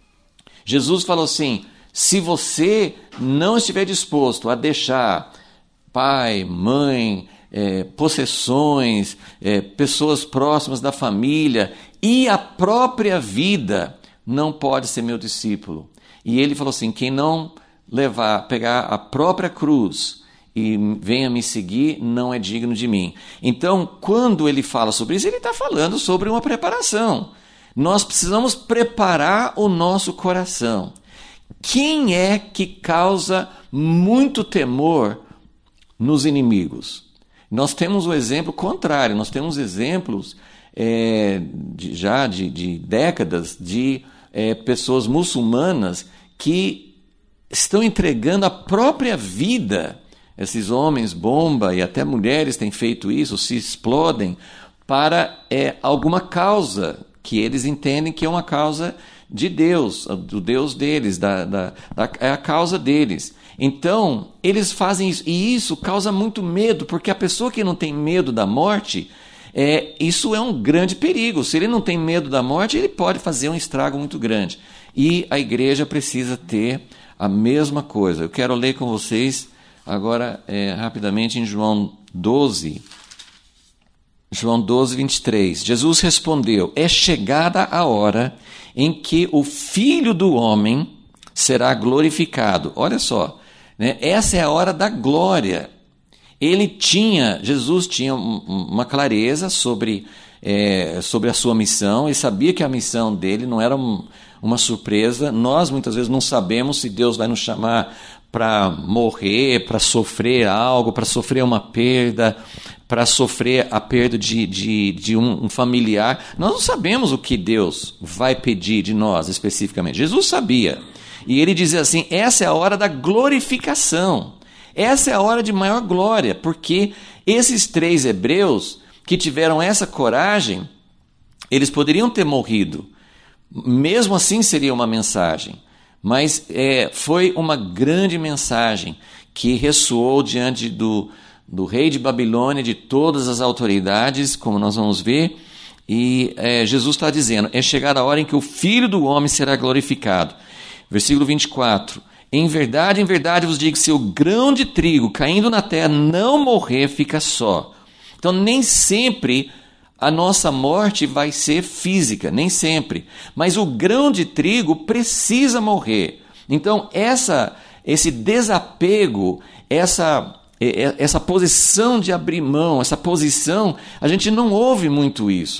Jesus falou assim, se você não estiver disposto a deixar pai, mãe, É, possessões, é, pessoas próximas da família e a própria vida, não pode ser meu discípulo. E ele falou assim, quem não levar, pegar a própria cruz e venha me seguir, não é digno de mim. Então, quando ele fala sobre isso, ele está falando sobre uma preparação. Nós precisamos preparar o nosso coração. Quem é que causa muito temor nos inimigos? Nós temos o exemplo contrário, nós temos exemplos é, de, já de, de décadas de é, pessoas muçulmanas que estão entregando a própria vida. Esses homens bomba e até mulheres têm feito isso, se explodem para é, alguma causa que eles entendem que é uma causa de Deus, do Deus deles, da, da, da, é a causa deles. Então, eles fazem isso, e isso causa muito medo, porque a pessoa que não tem medo da morte, é, isso é um grande perigo. Se ele não tem medo da morte, ele pode fazer um estrago muito grande. E a igreja precisa ter a mesma coisa. Eu quero ler com vocês agora, é, rapidamente, em João doze, João doze, vinte e três. Jesus respondeu, é chegada a hora em que o Filho do Homem será glorificado. Olha só, né? Essa é a hora da glória. Ele tinha, Jesus tinha uma clareza sobre, é, sobre a sua missão, ele sabia que a missão dele não era um, uma surpresa. Nós muitas vezes não sabemos se Deus vai nos chamar para morrer, para sofrer algo, para sofrer uma perda, para sofrer a perda de, de, de um, um familiar. Nós não sabemos o que Deus vai pedir de nós especificamente. Jesus sabia. E ele dizia assim, essa é a hora da glorificação. Essa é a hora de maior glória, porque esses três hebreus que tiveram essa coragem, eles poderiam ter morrido. Mesmo assim seria uma mensagem. Mas é, foi uma grande mensagem que ressoou diante do, do rei de Babilônia, de todas as autoridades, como nós vamos ver. E é, Jesus está dizendo, é chegada a hora em que o Filho do Homem será glorificado. Versículo vinte e quatro. Em verdade, em verdade vos digo, se o grão de trigo caindo na terra não morrer, fica só. Então, nem sempre a nossa morte vai ser física, nem sempre. Mas o grão de trigo precisa morrer. Então, essa, esse desapego, essa, essa posição de abrir mão, essa posição, a gente não ouve muito isso.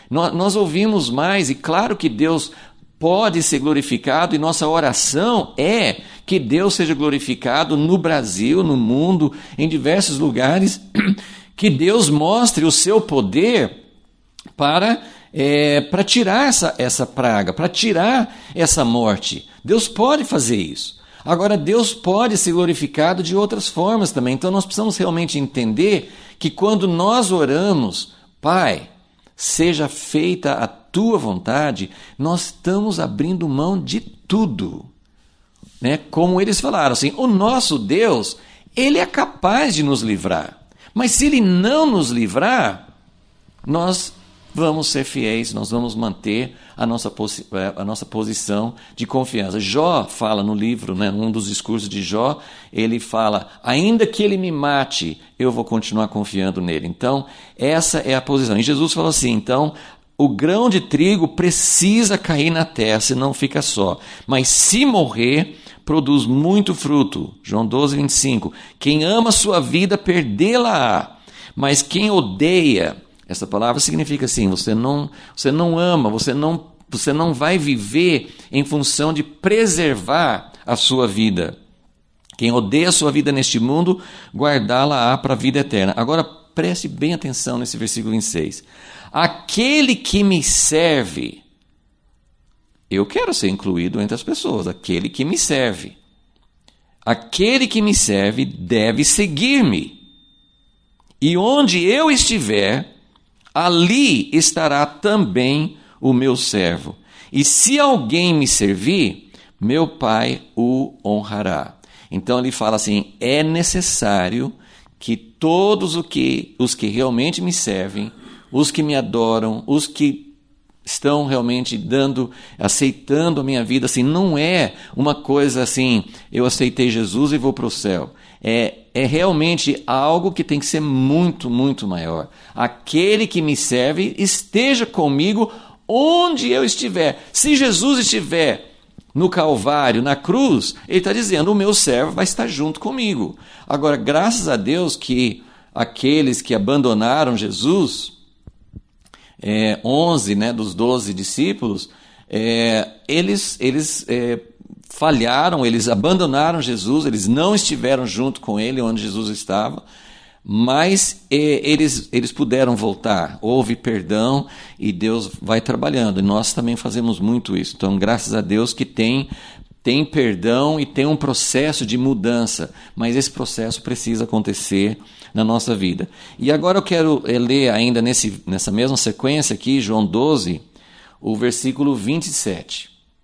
Nós, nós ouvimos mais, e claro que Deus pode ser glorificado, e nossa oração é que Deus seja glorificado no Brasil, no mundo, em diversos lugares, que Deus mostre o seu poder para, é, para tirar essa, essa praga, para tirar essa morte. Deus pode fazer isso. Agora, Deus pode ser glorificado de outras formas também. Então, nós precisamos realmente entender que quando nós oramos, Pai, seja feita a tua vontade, nós estamos abrindo mão de tudo. Né? Como eles falaram, assim, o nosso Deus, ele é capaz de nos livrar. Mas se ele não nos livrar, nós vamos ser fiéis, nós vamos manter a nossa, posi- a nossa posição de confiança. Jó fala no livro, né, num dos discursos de Jó, ele fala, ainda que ele me mate, eu vou continuar confiando nele. Então, essa é a posição. E Jesus falou assim, então, o grão de trigo precisa cair na terra, senão fica só. Mas se morrer, produz muito fruto. João doze, vinte e cinco. Quem ama sua vida, perdê-la-á. Mas quem odeia, essa palavra significa assim, você não, você não ama, você não, você não vai viver em função de preservar a sua vida. Quem odeia a sua vida neste mundo, guardá-la-á para a vida eterna. Agora, preste bem atenção nesse versículo vinte e seis. Aquele que me serve, eu quero ser incluído entre as pessoas, aquele que me serve. Aquele que me serve deve seguir-me. E onde eu estiver, ali estará também o meu servo. E se alguém me servir, meu Pai o honrará. Então ele fala assim, é necessário que todos os que, os que realmente me servem, os que me adoram, os que estão realmente dando, aceitando a minha vida, assim, não é uma coisa assim, eu aceitei Jesus e vou para o céu. É, é realmente algo que tem que ser muito, muito maior. Aquele que me serve esteja comigo onde eu estiver. Se Jesus estiver no Calvário, na cruz, ele está dizendo, o meu servo vai estar junto comigo. Agora, graças a Deus que aqueles que abandonaram Jesus, é, onze, né, dos doze discípulos, é, eles, eles é, falharam, eles abandonaram Jesus, eles não estiveram junto com ele onde Jesus estava, mas é, eles, eles puderam voltar, houve perdão e Deus vai trabalhando, e nós também fazemos muito isso. Então, graças a Deus que tem, tem perdão e tem um processo de mudança, mas esse processo precisa acontecer na nossa vida. E agora eu quero ler ainda nesse, nessa mesma sequência aqui, João doze, o versículo vinte e sete.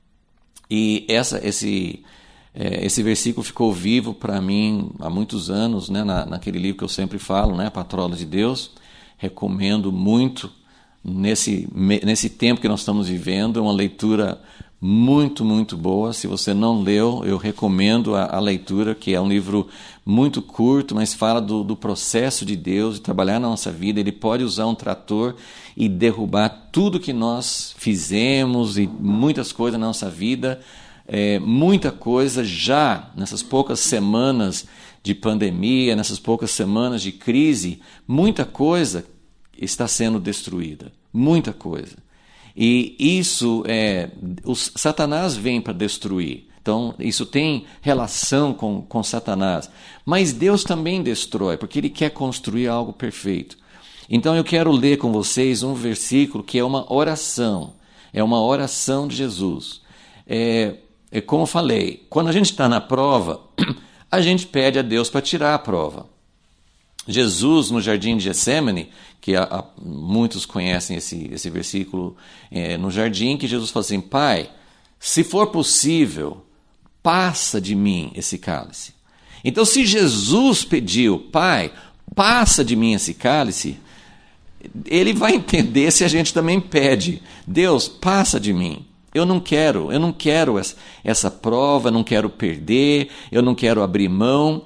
E essa, esse, é, esse versículo ficou vivo para mim há muitos anos, né, na, naquele livro que eu sempre falo, né, Patrola de Deus. Recomendo muito nesse, nesse tempo que nós estamos vivendo, é uma leitura muito, muito boa. Se você não leu, eu recomendo a, a leitura, que é um livro muito curto, mas fala do, do processo de Deus, de trabalhar na nossa vida. Ele pode usar um trator e derrubar tudo que nós fizemos e muitas coisas na nossa vida, é, muita coisa já nessas poucas semanas de pandemia, nessas poucas semanas de crise, muita coisa está sendo destruída, muita coisa. E isso, é, o Satanás vem para destruir. Então, isso tem relação com, com Satanás. Mas Deus também destrói, porque Ele quer construir algo perfeito. Então, eu quero ler com vocês um versículo que é uma oração. É uma oração de Jesus. É, é como eu falei, quando a gente está na prova, a gente pede a Deus para tirar a prova. Jesus, no jardim de Getsêmani, que a, a, muitos conhecem esse, esse versículo, é, no jardim, que Jesus fala assim, Pai, se for possível, passa de mim esse cálice. Então, se Jesus pediu, Pai, passa de mim esse cálice, ele vai entender se a gente também pede, Deus, passa de mim. Eu não quero, eu não quero essa, essa prova, eu não quero perder, eu não quero abrir mão,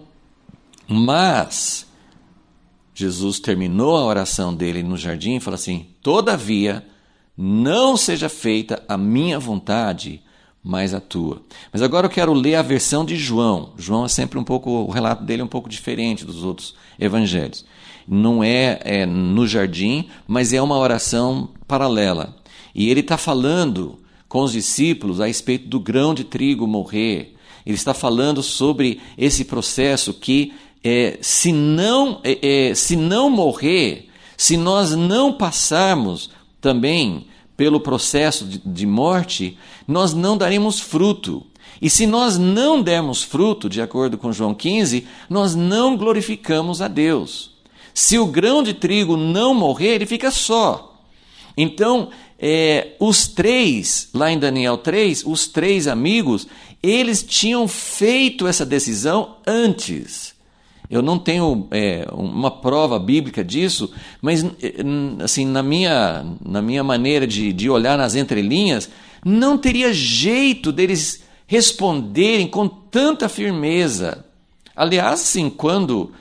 mas Jesus terminou a oração dele no jardim e falou assim, todavia, não seja feita a minha vontade, mais a tua. Mas agora eu quero ler a versão de João. João é sempre um pouco, o relato dele é um pouco diferente dos outros evangelhos. Não é, é no jardim, mas é uma oração paralela. E ele está falando com os discípulos a respeito do grão de trigo morrer. Ele está falando sobre esse processo que, é, se, não, é, é, se não morrer, se nós não passarmos também pelo processo de, de morte, nós não daremos fruto. E se nós não dermos fruto, de acordo com João quinze, nós não glorificamos a Deus. Se o grão de trigo não morrer, ele fica só. Então, é, os três, lá em Daniel três, os três amigos, eles tinham feito essa decisão antes. Eu não tenho é, uma prova bíblica disso, mas assim, na minha, na minha maneira de, de olhar nas entrelinhas, não teria jeito deles responderem com tanta firmeza. Aliás, assim, quando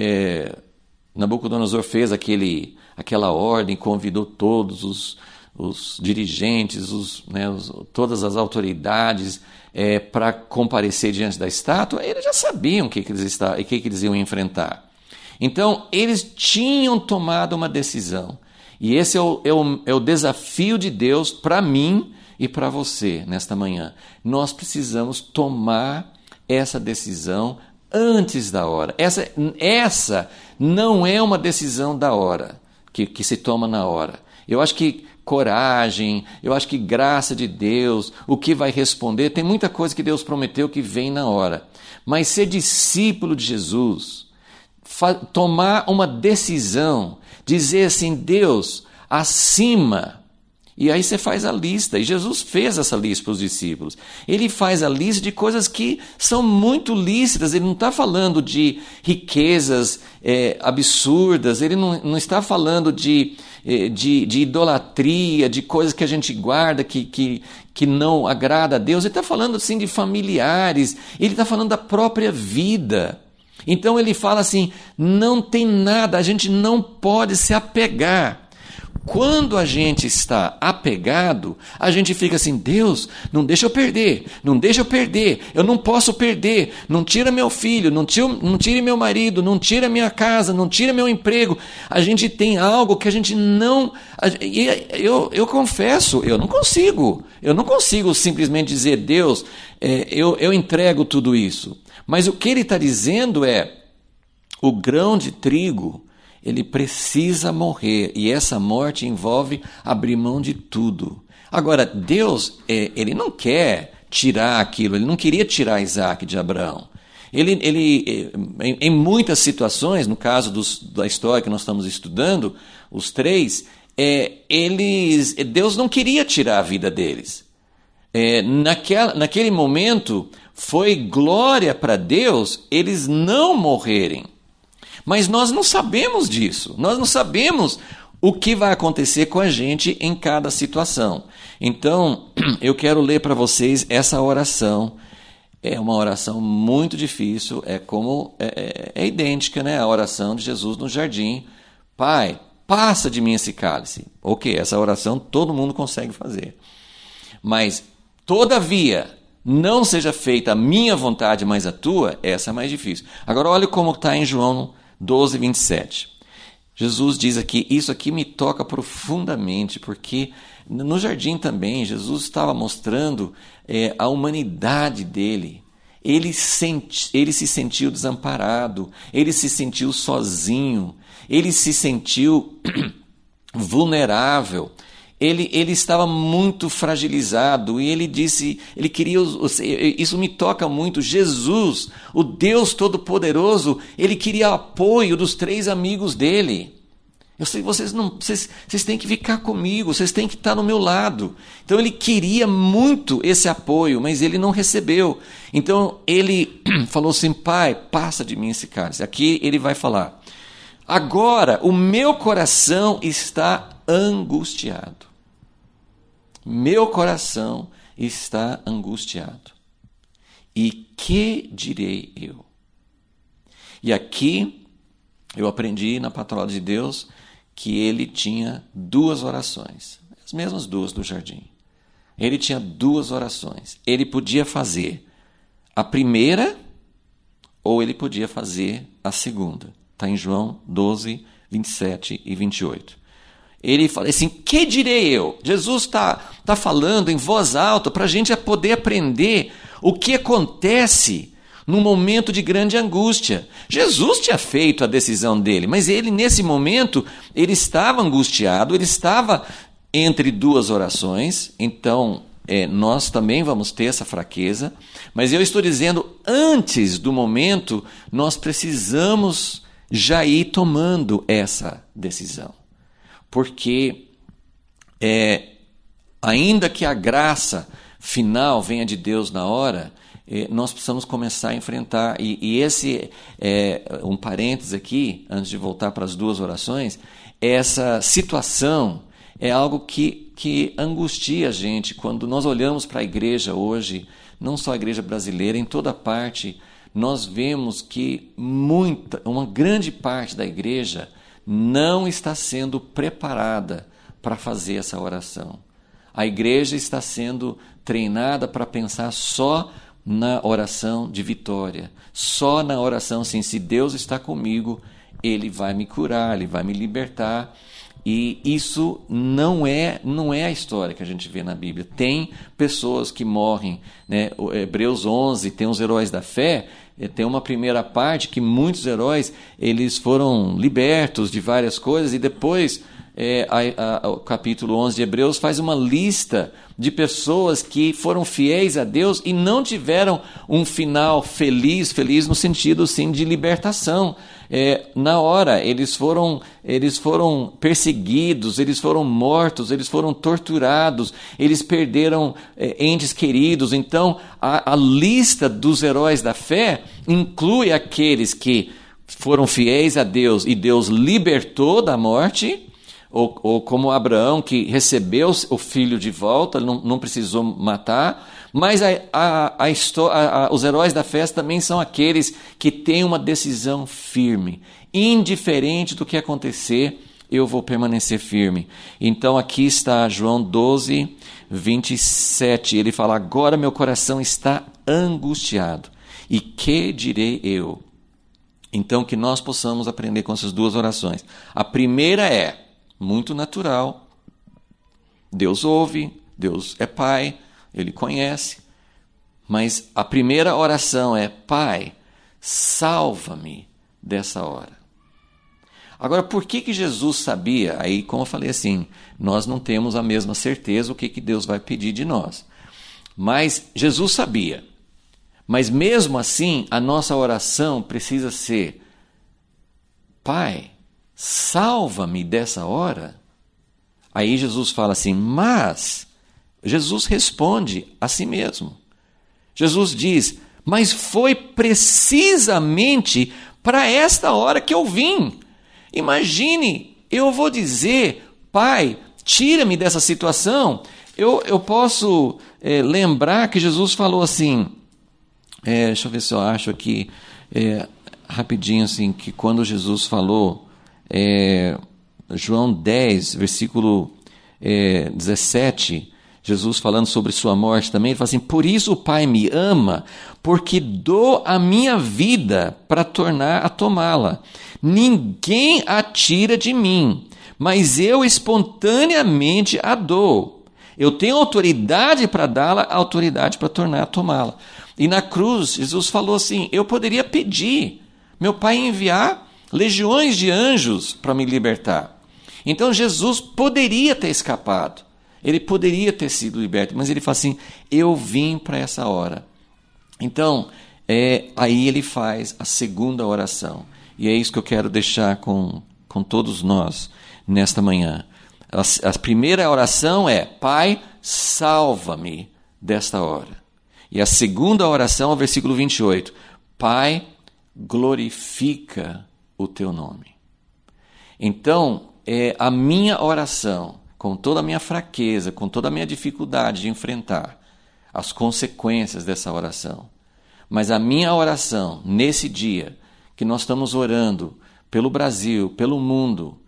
é, Nabucodonosor fez aquele, aquela ordem, convidou todos os, os dirigentes, os, né, os, todas as autoridades é, para comparecer diante da estátua, eles já sabiam o que, que, eles está, o que, que eles iam enfrentar. Então, eles tinham tomado uma decisão. E esse é o, é o, é o desafio de Deus para mim e para você nesta manhã. Nós precisamos tomar essa decisão antes da hora. Essa, essa não é uma decisão da hora, que, que se toma na hora. Eu acho que coragem, eu acho que graça de Deus, o que vai responder, tem muita coisa que Deus prometeu que vem na hora. Mas ser discípulo de Jesus, fa- tomar uma decisão, dizer assim, Deus, acima. E aí você faz a lista, e Jesus fez essa lista para os discípulos. Ele faz a lista de coisas que são muito lícitas, ele não está falando de riquezas é, absurdas, ele não, não está falando de, de, de idolatria, de coisas que a gente guarda, que, que, que não agrada a Deus. Ele está falando assim de familiares, ele está falando da própria vida. Então ele fala assim, não tem nada, a gente não pode se apegar. Quando a gente está apegado, a gente fica assim, Deus, não deixa eu perder, não deixa eu perder, eu não posso perder, não tira meu filho, não tira, não tire meu marido, não tira minha casa, não tira meu emprego. A gente tem algo que a gente não... E eu, eu confesso, eu não consigo, eu não consigo simplesmente dizer, Deus, é, eu, eu entrego tudo isso. Mas o que ele está dizendo é, o grão de trigo, ele precisa morrer, e essa morte envolve abrir mão de tudo. Agora, Deus, ele não quer tirar aquilo, ele não queria tirar Isaac de Abraão. Ele, ele, em muitas situações, no caso dos, da história que nós estamos estudando, os três, é, eles, Deus não queria tirar a vida deles. É, naquela, naquele momento, foi glória para Deus eles não morrerem. Mas nós não sabemos disso, nós não sabemos o que vai acontecer com a gente em cada situação. Então, eu quero ler para vocês essa oração. É uma oração muito difícil, é como é, é, é idêntica, né, à oração de Jesus no jardim. Pai, passa de mim esse cálice. Ok, essa oração todo mundo consegue fazer. Mas, todavia, não seja feita a minha vontade, mas a tua, essa é mais difícil. Agora, olha como está em João doze, vinte e sete. Jesus diz aqui, isso aqui me toca profundamente, porque no jardim também, Jesus estava mostrando é, a humanidade dele. Ele, senti, ele se sentiu desamparado, ele se sentiu sozinho, ele se sentiu vulnerável. Ele, ele estava muito fragilizado e ele disse, ele queria, isso me toca muito, Jesus, o Deus Todo-Poderoso, ele queria apoio dos três amigos dele. Eu sei, vocês, não, vocês, vocês têm que ficar comigo, vocês têm que estar no meu lado. Então ele queria muito esse apoio, mas ele não recebeu. Então ele falou assim, Pai, passa de mim esse cálice. Aqui ele vai falar, agora o meu coração está angustiado. Meu coração está angustiado. E que direi eu? E aqui eu aprendi na palavra de Deus que ele tinha duas orações, as mesmas duas do jardim. Ele tinha duas orações. Ele podia fazer a primeira ou ele podia fazer a segunda. Está em João doze, vinte e sete e vinte e oito. Ele fala assim, que direi eu? Jesus está tá falando em voz alta para a gente poder aprender o que acontece num momento de grande angústia. Jesus tinha feito a decisão dele, mas ele, nesse momento, ele estava angustiado, ele estava entre duas orações, então é, nós também vamos ter essa fraqueza, mas eu estou dizendo, antes do momento, nós precisamos já ir tomando essa decisão. Porque, é, ainda que a graça final venha de Deus na hora, é, nós precisamos começar a enfrentar. E, e esse, é, um parênteses aqui, antes de voltar para as duas orações, essa situação é algo que, que angustia a gente. Quando nós olhamos para a igreja hoje, não só a igreja brasileira, em toda parte, nós vemos que muita, uma grande parte da igreja não está sendo preparada para fazer essa oração. A igreja está sendo treinada para pensar só na oração de vitória, só na oração assim, se Deus está comigo, Ele vai me curar, Ele vai me libertar. E isso não é, não é a história que a gente vê na Bíblia. Tem pessoas que morrem, né? O Hebreus onze tem os heróis da fé. Tem uma primeira parte que muitos heróis eles foram libertos de várias coisas e depois é, a, a, o capítulo onze de Hebreus faz uma lista de pessoas que foram fiéis a Deus e não tiveram um final feliz, feliz no sentido sim de libertação. É, na hora eles foram, eles foram perseguidos, eles foram mortos, eles foram torturados, eles perderam é, entes queridos. Então a, a lista dos heróis da fé inclui aqueles que foram fiéis a Deus e Deus libertou da morte, ou, ou como Abraão que recebeu o filho de volta, não, não precisou matar. Mas a, a, a a, a, os heróis da fé também são aqueles que têm uma decisão firme. Indiferente do que acontecer, eu vou permanecer firme. Então aqui está João doze, vinte e sete. Ele fala, agora meu coração está angustiado. E que direi eu? Então que nós possamos aprender com essas duas orações. A primeira é muito natural. Deus ouve, Deus é Pai, Ele conhece, mas a primeira oração é, Pai, salva-me dessa hora. Agora, por que que Jesus sabia? Aí, como eu falei assim, nós não temos a mesma certeza o que que Deus vai pedir de nós. Mas Jesus sabia. Mas mesmo assim, a nossa oração precisa ser, Pai, salva-me dessa hora. Aí Jesus fala assim, mas... Jesus responde a si mesmo. Jesus diz, mas foi precisamente para esta hora que eu vim. Imagine, eu vou dizer, Pai, tira-me dessa situação. Eu, eu posso é, lembrar que Jesus falou assim, é, deixa eu ver se eu acho aqui, é, rapidinho assim, que quando Jesus falou, é, João dez, versículo é, dezessete, Jesus falando sobre sua morte também, ele fala assim, por isso o Pai me ama, porque dou a minha vida para tornar a tomá-la. Ninguém a tira de mim, mas eu espontaneamente a dou. Eu tenho autoridade para dá-la, autoridade para tornar a tomá-la. E na cruz, Jesus falou assim, eu poderia pedir, meu Pai enviar legiões de anjos para me libertar. Então Jesus poderia ter escapado. Ele poderia ter sido liberto, mas ele fala assim, eu vim para essa hora. Então, é, aí ele faz a segunda oração. E é isso que eu quero deixar com, com todos nós nesta manhã. A, a primeira oração é, Pai, salva-me desta hora. E a segunda oração é o versículo vinte e oito. Pai, glorifica o teu nome. Então, é a minha oração, com toda a minha fraqueza, com toda a minha dificuldade de enfrentar as consequências dessa oração. Mas a minha oração, nesse dia, que nós estamos orando pelo Brasil, pelo mundo,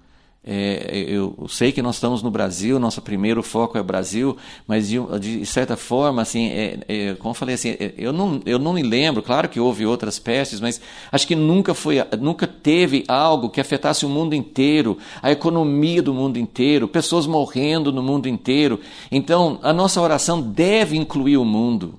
É, eu sei que nós estamos no Brasil, nosso primeiro foco é o Brasil, mas de, de certa forma, assim, é, é, como eu falei, assim, é, eu, não, eu não me lembro, claro que houve outras pestes, mas acho que nunca, foi, nunca teve algo que afetasse o mundo inteiro, a economia do mundo inteiro, pessoas morrendo no mundo inteiro. Então, a nossa oração deve incluir o mundo.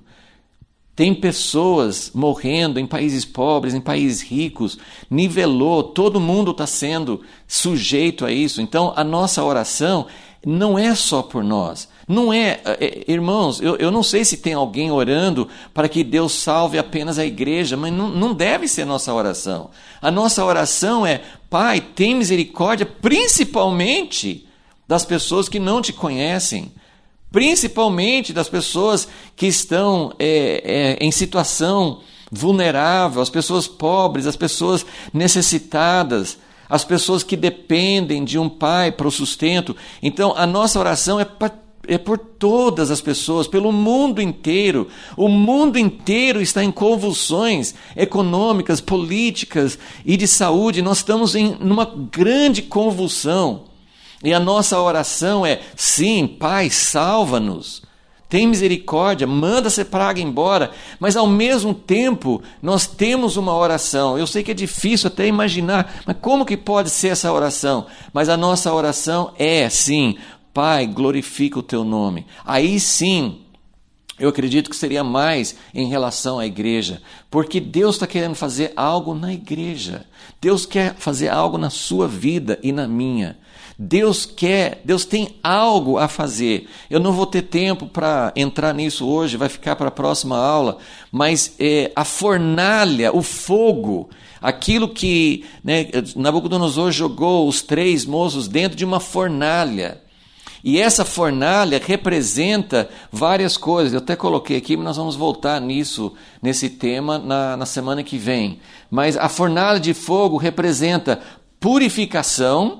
Tem pessoas morrendo em países pobres, em países ricos, nivelou, todo mundo está sendo sujeito a isso. Então, a nossa oração não é só por nós. Não é, é irmãos, eu, eu não sei se tem alguém orando para que Deus salve apenas a igreja, mas não, não deve ser nossa oração. A nossa oração é, Pai, tem misericórdia principalmente das pessoas que não te conhecem. Principalmente das pessoas que estão é, é, em situação vulnerável, as pessoas pobres, as pessoas necessitadas, as pessoas que dependem de um pai para o sustento. Então, a nossa oração é, pra, é por todas as pessoas, pelo mundo inteiro. O mundo inteiro está em convulsões econômicas, políticas e de saúde. Nós estamos em uma grande convulsão. E a nossa oração é, sim, Pai, salva-nos, tem misericórdia, manda essa praga embora, mas ao mesmo tempo nós temos uma oração. Eu sei que é difícil até imaginar, mas como que pode ser essa oração? Mas a nossa oração é, sim, Pai, glorifica o teu nome. Aí sim, eu acredito que seria mais em relação à igreja, porque Deus está querendo fazer algo na igreja. Deus quer fazer algo na sua vida e na minha. Deus quer, Deus tem algo a fazer. Eu não vou ter tempo para entrar nisso hoje, vai ficar para a próxima aula, mas é, a fornalha, o fogo, aquilo que, né, Nabucodonosor jogou os três moços dentro de uma fornalha. E essa fornalha representa várias coisas. Eu até coloquei aqui, mas nós vamos voltar nisso, nesse tema na, na semana que vem. Mas a fornalha de fogo representa purificação.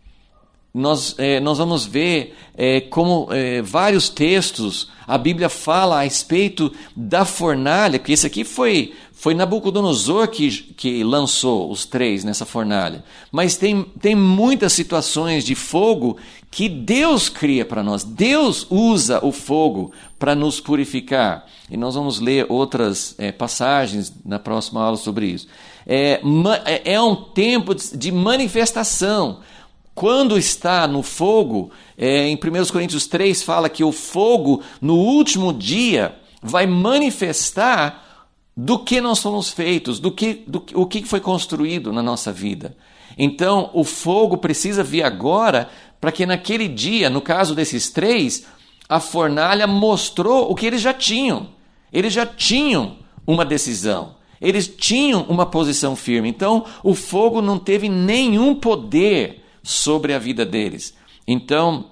Nós, é, nós vamos ver é, como é, vários textos, a Bíblia fala a respeito da fornalha, que esse aqui foi, foi Nabucodonosor que, que lançou os três nessa fornalha. Mas tem, tem muitas situações de fogo que Deus cria para nós. Deus usa o fogo para nos purificar. E nós vamos ler outras é, passagens na próxima aula sobre isso. É, é um tempo de manifestação. Quando está no fogo, é, em primeira Coríntios três fala que o fogo no último dia vai manifestar do que nós somos feitos, do que, do, o que foi construído na nossa vida. Então o fogo precisa vir agora para que naquele dia, no caso desses três, a fornalha mostrou o que eles já tinham. Eles já tinham uma decisão. Eles tinham uma posição firme. Então o fogo não teve nenhum poder sobre a vida deles. Então,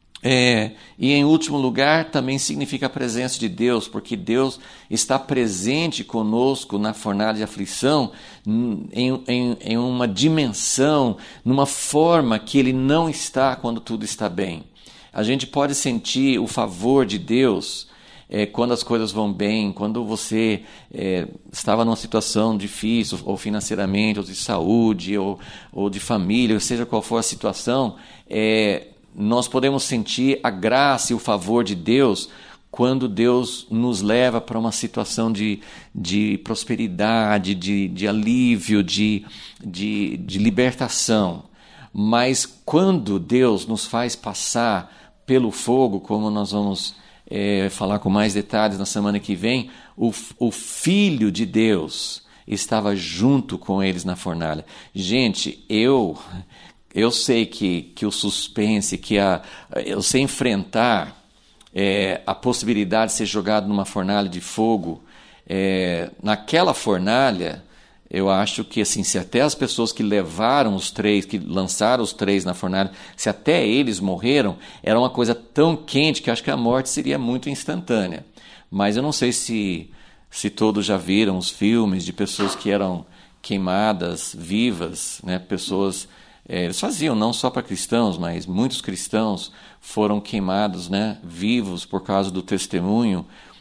é, e em último lugar, também significa a presença de Deus, porque Deus está presente conosco na fornalha de aflição em, em, em uma dimensão, numa forma que Ele não está quando tudo está bem. A gente pode sentir o favor de Deus É, quando as coisas vão bem, quando você é, estava numa situação difícil, ou financeiramente, ou de saúde, ou, ou de família, ou seja qual for a situação, é, nós podemos sentir a graça e o favor de Deus quando Deus nos leva para uma situação de, de prosperidade, de, de alívio, de, de, de libertação. Mas quando Deus nos faz passar pelo fogo, como nós vamos É, falar com mais detalhes na semana que vem, o, o Filho de Deus estava junto com eles na fornalha. Gente, eu eu sei que, que o suspense, que a, eu sei enfrentar é, a possibilidade de ser jogado numa fornalha de fogo. É, naquela fornalha, eu acho que assim, se até as pessoas que levaram os três, que lançaram os três na fornalha, se até eles morreram, era uma coisa tão quente que acho que a morte seria muito instantânea. Mas eu não sei se, se todos já viram os filmes de pessoas que eram queimadas vivas, né? Pessoas, é, eles faziam não só para cristãos, mas muitos cristãos foram queimados, né? Vivos por causa do testemunho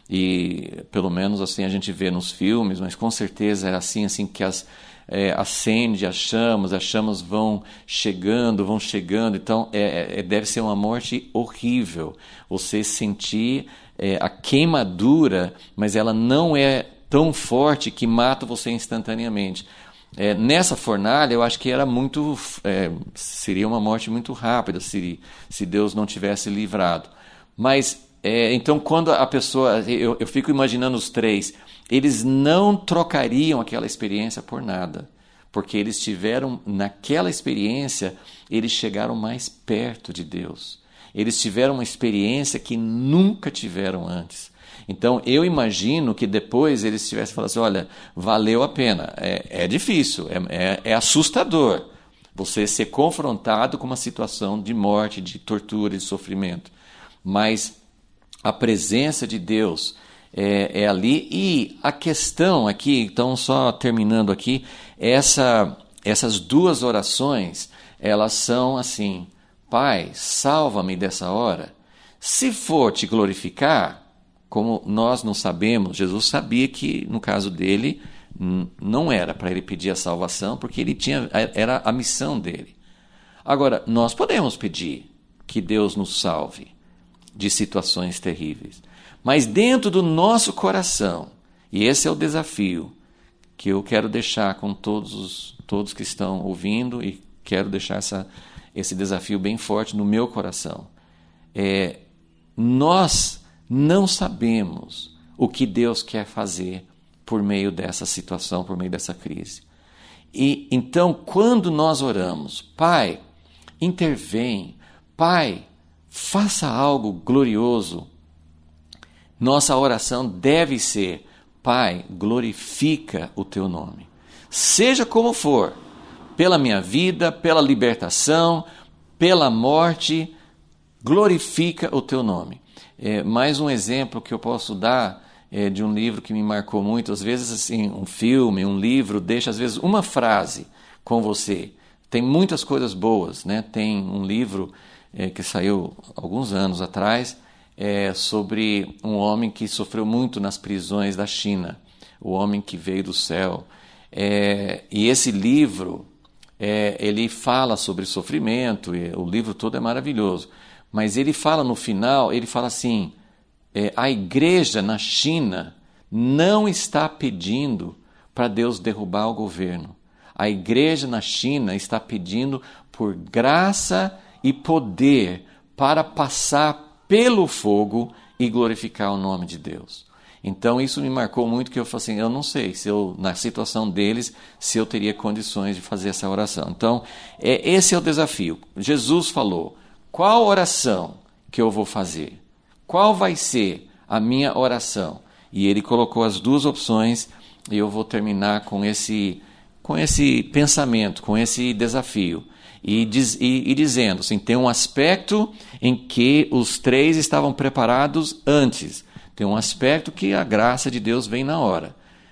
e pelo menos assim a gente vê nos filmes, mas com certeza era assim, assim que as, é, acende as chamas, as chamas vão chegando, vão chegando, então é, é, deve ser uma morte horrível, você sentir é, a queimadura, mas ela não é tão forte que mata você instantaneamente. É, nessa fornalha eu acho que era muito, é, seria uma morte muito rápida se, se Deus não tivesse livrado. Mas, é, então quando a pessoa, eu, eu fico imaginando os três, eles não trocariam aquela experiência por nada, porque eles tiveram, naquela experiência, eles chegaram mais perto de Deus. Eles tiveram uma experiência que nunca tiveram antes. Então, eu imagino que depois eles tivessem falado assim, olha, valeu a pena. É, é difícil, é, é, é assustador você ser confrontado com uma situação de morte, de tortura, de sofrimento. Mas a presença de Deus é, é ali. E a questão aqui, então só terminando aqui, essa, essas duas orações, elas são assim, Pai, salva-me dessa hora. Se for te glorificar, como nós não sabemos, Jesus sabia que, no caso dele, não era para ele pedir a salvação, porque ele tinha, era a missão dele. Agora, nós podemos pedir que Deus nos salve de situações terríveis, mas dentro do nosso coração, e esse é o desafio que eu quero deixar com todos, os, todos que estão ouvindo, e quero deixar essa, esse desafio bem forte no meu coração. É, nós não sabemos o que Deus quer fazer por meio dessa situação, por meio dessa crise. E então, quando nós oramos, Pai, intervém, Pai, faça algo glorioso, nossa oração deve ser, Pai, glorifica o teu nome. Seja como for, pela minha vida, pela libertação, pela morte, glorifica o teu nome. É, mais um exemplo que eu posso dar é, de um livro que me marcou muito. Às vezes, assim, um filme, um livro, deixa às vezes uma frase com você. Tem muitas coisas boas, né? Tem um livro é, que saiu alguns anos atrás é, sobre um homem que sofreu muito nas prisões da China, o homem que veio do céu. É, e esse livro, é, ele fala sobre sofrimento, e o livro todo é maravilhoso. Mas ele fala no final, ele fala assim, é, a igreja na China não está pedindo para Deus derrubar o governo. A igreja na China está pedindo por graça e poder para passar pelo fogo e glorificar o nome de Deus. Então isso me marcou muito, que eu falei assim, eu não sei se eu, na situação deles, se eu teria condições de fazer essa oração. Então, é, esse é o desafio. Jesus falou, qual oração que eu vou fazer? Qual vai ser a minha oração? E ele colocou as duas opções, e eu vou terminar com esse, com esse pensamento, com esse desafio. E, diz, e, e dizendo, assim, tem um aspecto em que os três estavam preparados antes. Tem um aspecto que a graça de Deus vem na hora.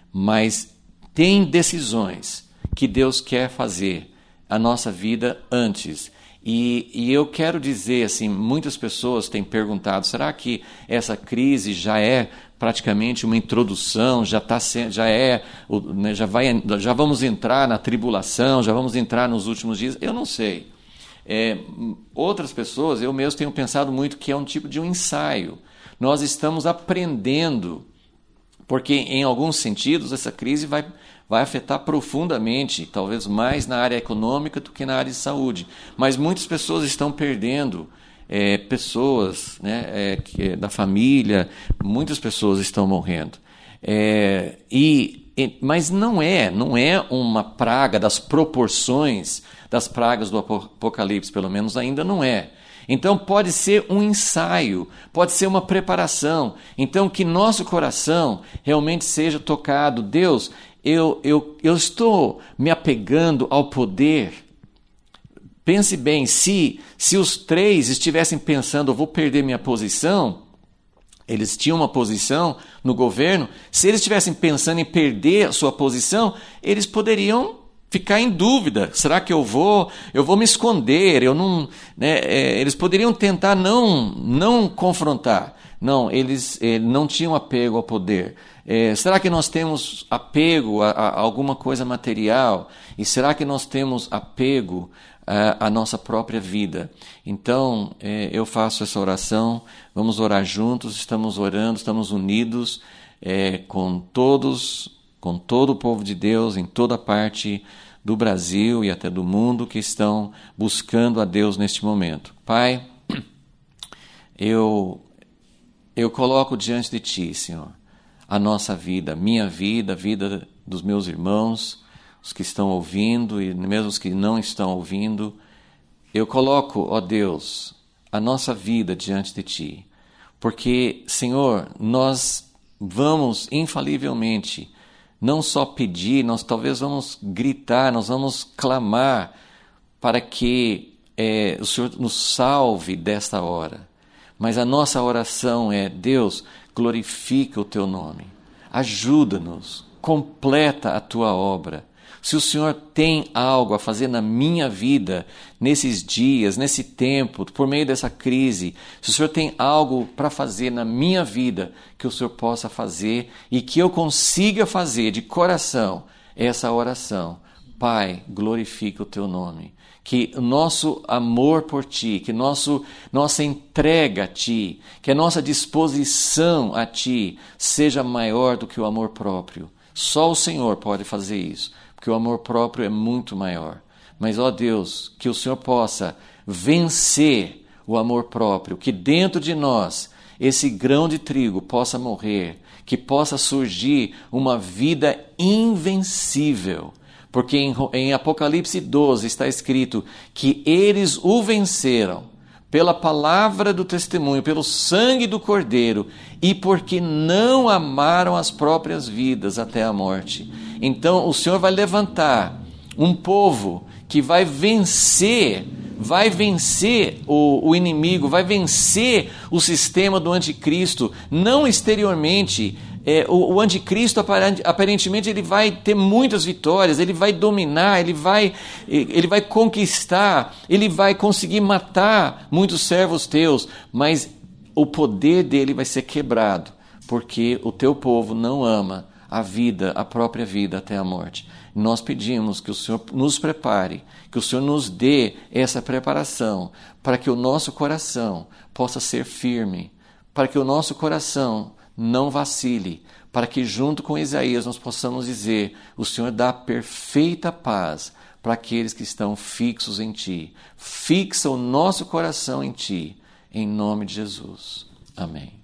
Mas tem decisões que Deus quer fazer a nossa vida antes. E, e eu quero dizer, assim, muitas pessoas têm perguntado, será que essa crise já é praticamente uma introdução, já, tá, já, é, né, já, vai, já vamos entrar na tribulação, já vamos entrar nos últimos dias? Eu não sei. É, outras pessoas, eu mesmo tenho pensado muito que é um tipo de um ensaio. Nós estamos aprendendo, porque em alguns sentidos essa crise vai... vai afetar profundamente, talvez mais na área econômica do que na área de saúde. Mas muitas pessoas estão perdendo é, pessoas, né, é, que, da família, muitas pessoas estão morrendo. É, e, e, mas não é, não é uma praga das proporções das pragas do Apocalipse, pelo menos ainda não é. Então pode ser um ensaio, pode ser uma preparação. Então que nosso coração realmente seja tocado. Deus, eu, eu, eu estou me apegando ao poder. Pense bem, se, se os três estivessem pensando, eu vou perder minha posição, eles tinham uma posição no governo, se eles estivessem pensando em perder a sua posição, eles poderiam ficar em dúvida, será que eu vou, eu vou me esconder, eu não, né, é, eles poderiam tentar não, não confrontar, Não, eles eh, não tinham apego ao poder. Eh, será que nós temos apego a, a alguma coisa material? E será que nós temos apego à, à nossa própria vida? Então, eh, eu faço essa oração, vamos orar juntos, estamos orando, estamos unidos eh, com todos, com todo o povo de Deus, em toda parte do Brasil e até do mundo, que estão buscando a Deus neste momento. Pai, eu... Eu coloco diante de Ti, Senhor, a nossa vida, a minha vida, a vida dos meus irmãos, os que estão ouvindo e mesmo os que não estão ouvindo. Eu coloco, ó Deus, a nossa vida diante de Ti, porque, Senhor, nós vamos infalivelmente não só pedir, nós talvez vamos gritar, nós vamos clamar para que é, o Senhor nos salve desta hora. Mas a nossa oração é: Deus, glorifica o Teu nome, ajuda-nos, completa a Tua obra. Se o Senhor tem algo a fazer na minha vida, nesses dias, nesse tempo, por meio dessa crise, se o Senhor tem algo para fazer na minha vida, que o Senhor possa fazer e que eu consiga fazer de coração essa oração. Pai, glorifica o Teu nome. Que o nosso amor por Ti, que nosso, nossa entrega a Ti, que a nossa disposição a Ti seja maior do que o amor próprio. Só o Senhor pode fazer isso, porque o amor próprio é muito maior. Mas, ó Deus, que o Senhor possa vencer o amor próprio, que dentro de nós esse grão de trigo possa morrer, que possa surgir uma vida invencível. Porque em, em Apocalipse doze está escrito que eles o venceram pela palavra do testemunho, pelo sangue do Cordeiro e porque não amaram as próprias vidas até a morte. Então o Senhor vai levantar um povo que vai vencer, vai vencer o, o inimigo, vai vencer o sistema do anticristo, não exteriormente. É, o, o anticristo aparentemente ele vai ter muitas vitórias, ele vai dominar, ele vai, ele vai conquistar, ele vai conseguir matar muitos servos teus, mas o poder dele vai ser quebrado, porque o teu povo não ama a vida, a própria vida até a morte. Nós pedimos que o Senhor nos prepare, que o Senhor nos dê essa preparação, para que o nosso coração possa ser firme, para que o nosso coração não vacile, para que junto com Isaías nós possamos dizer: o Senhor dá perfeita paz para aqueles que estão fixos em Ti. Fixa o nosso coração em Ti, em nome de Jesus. Amém.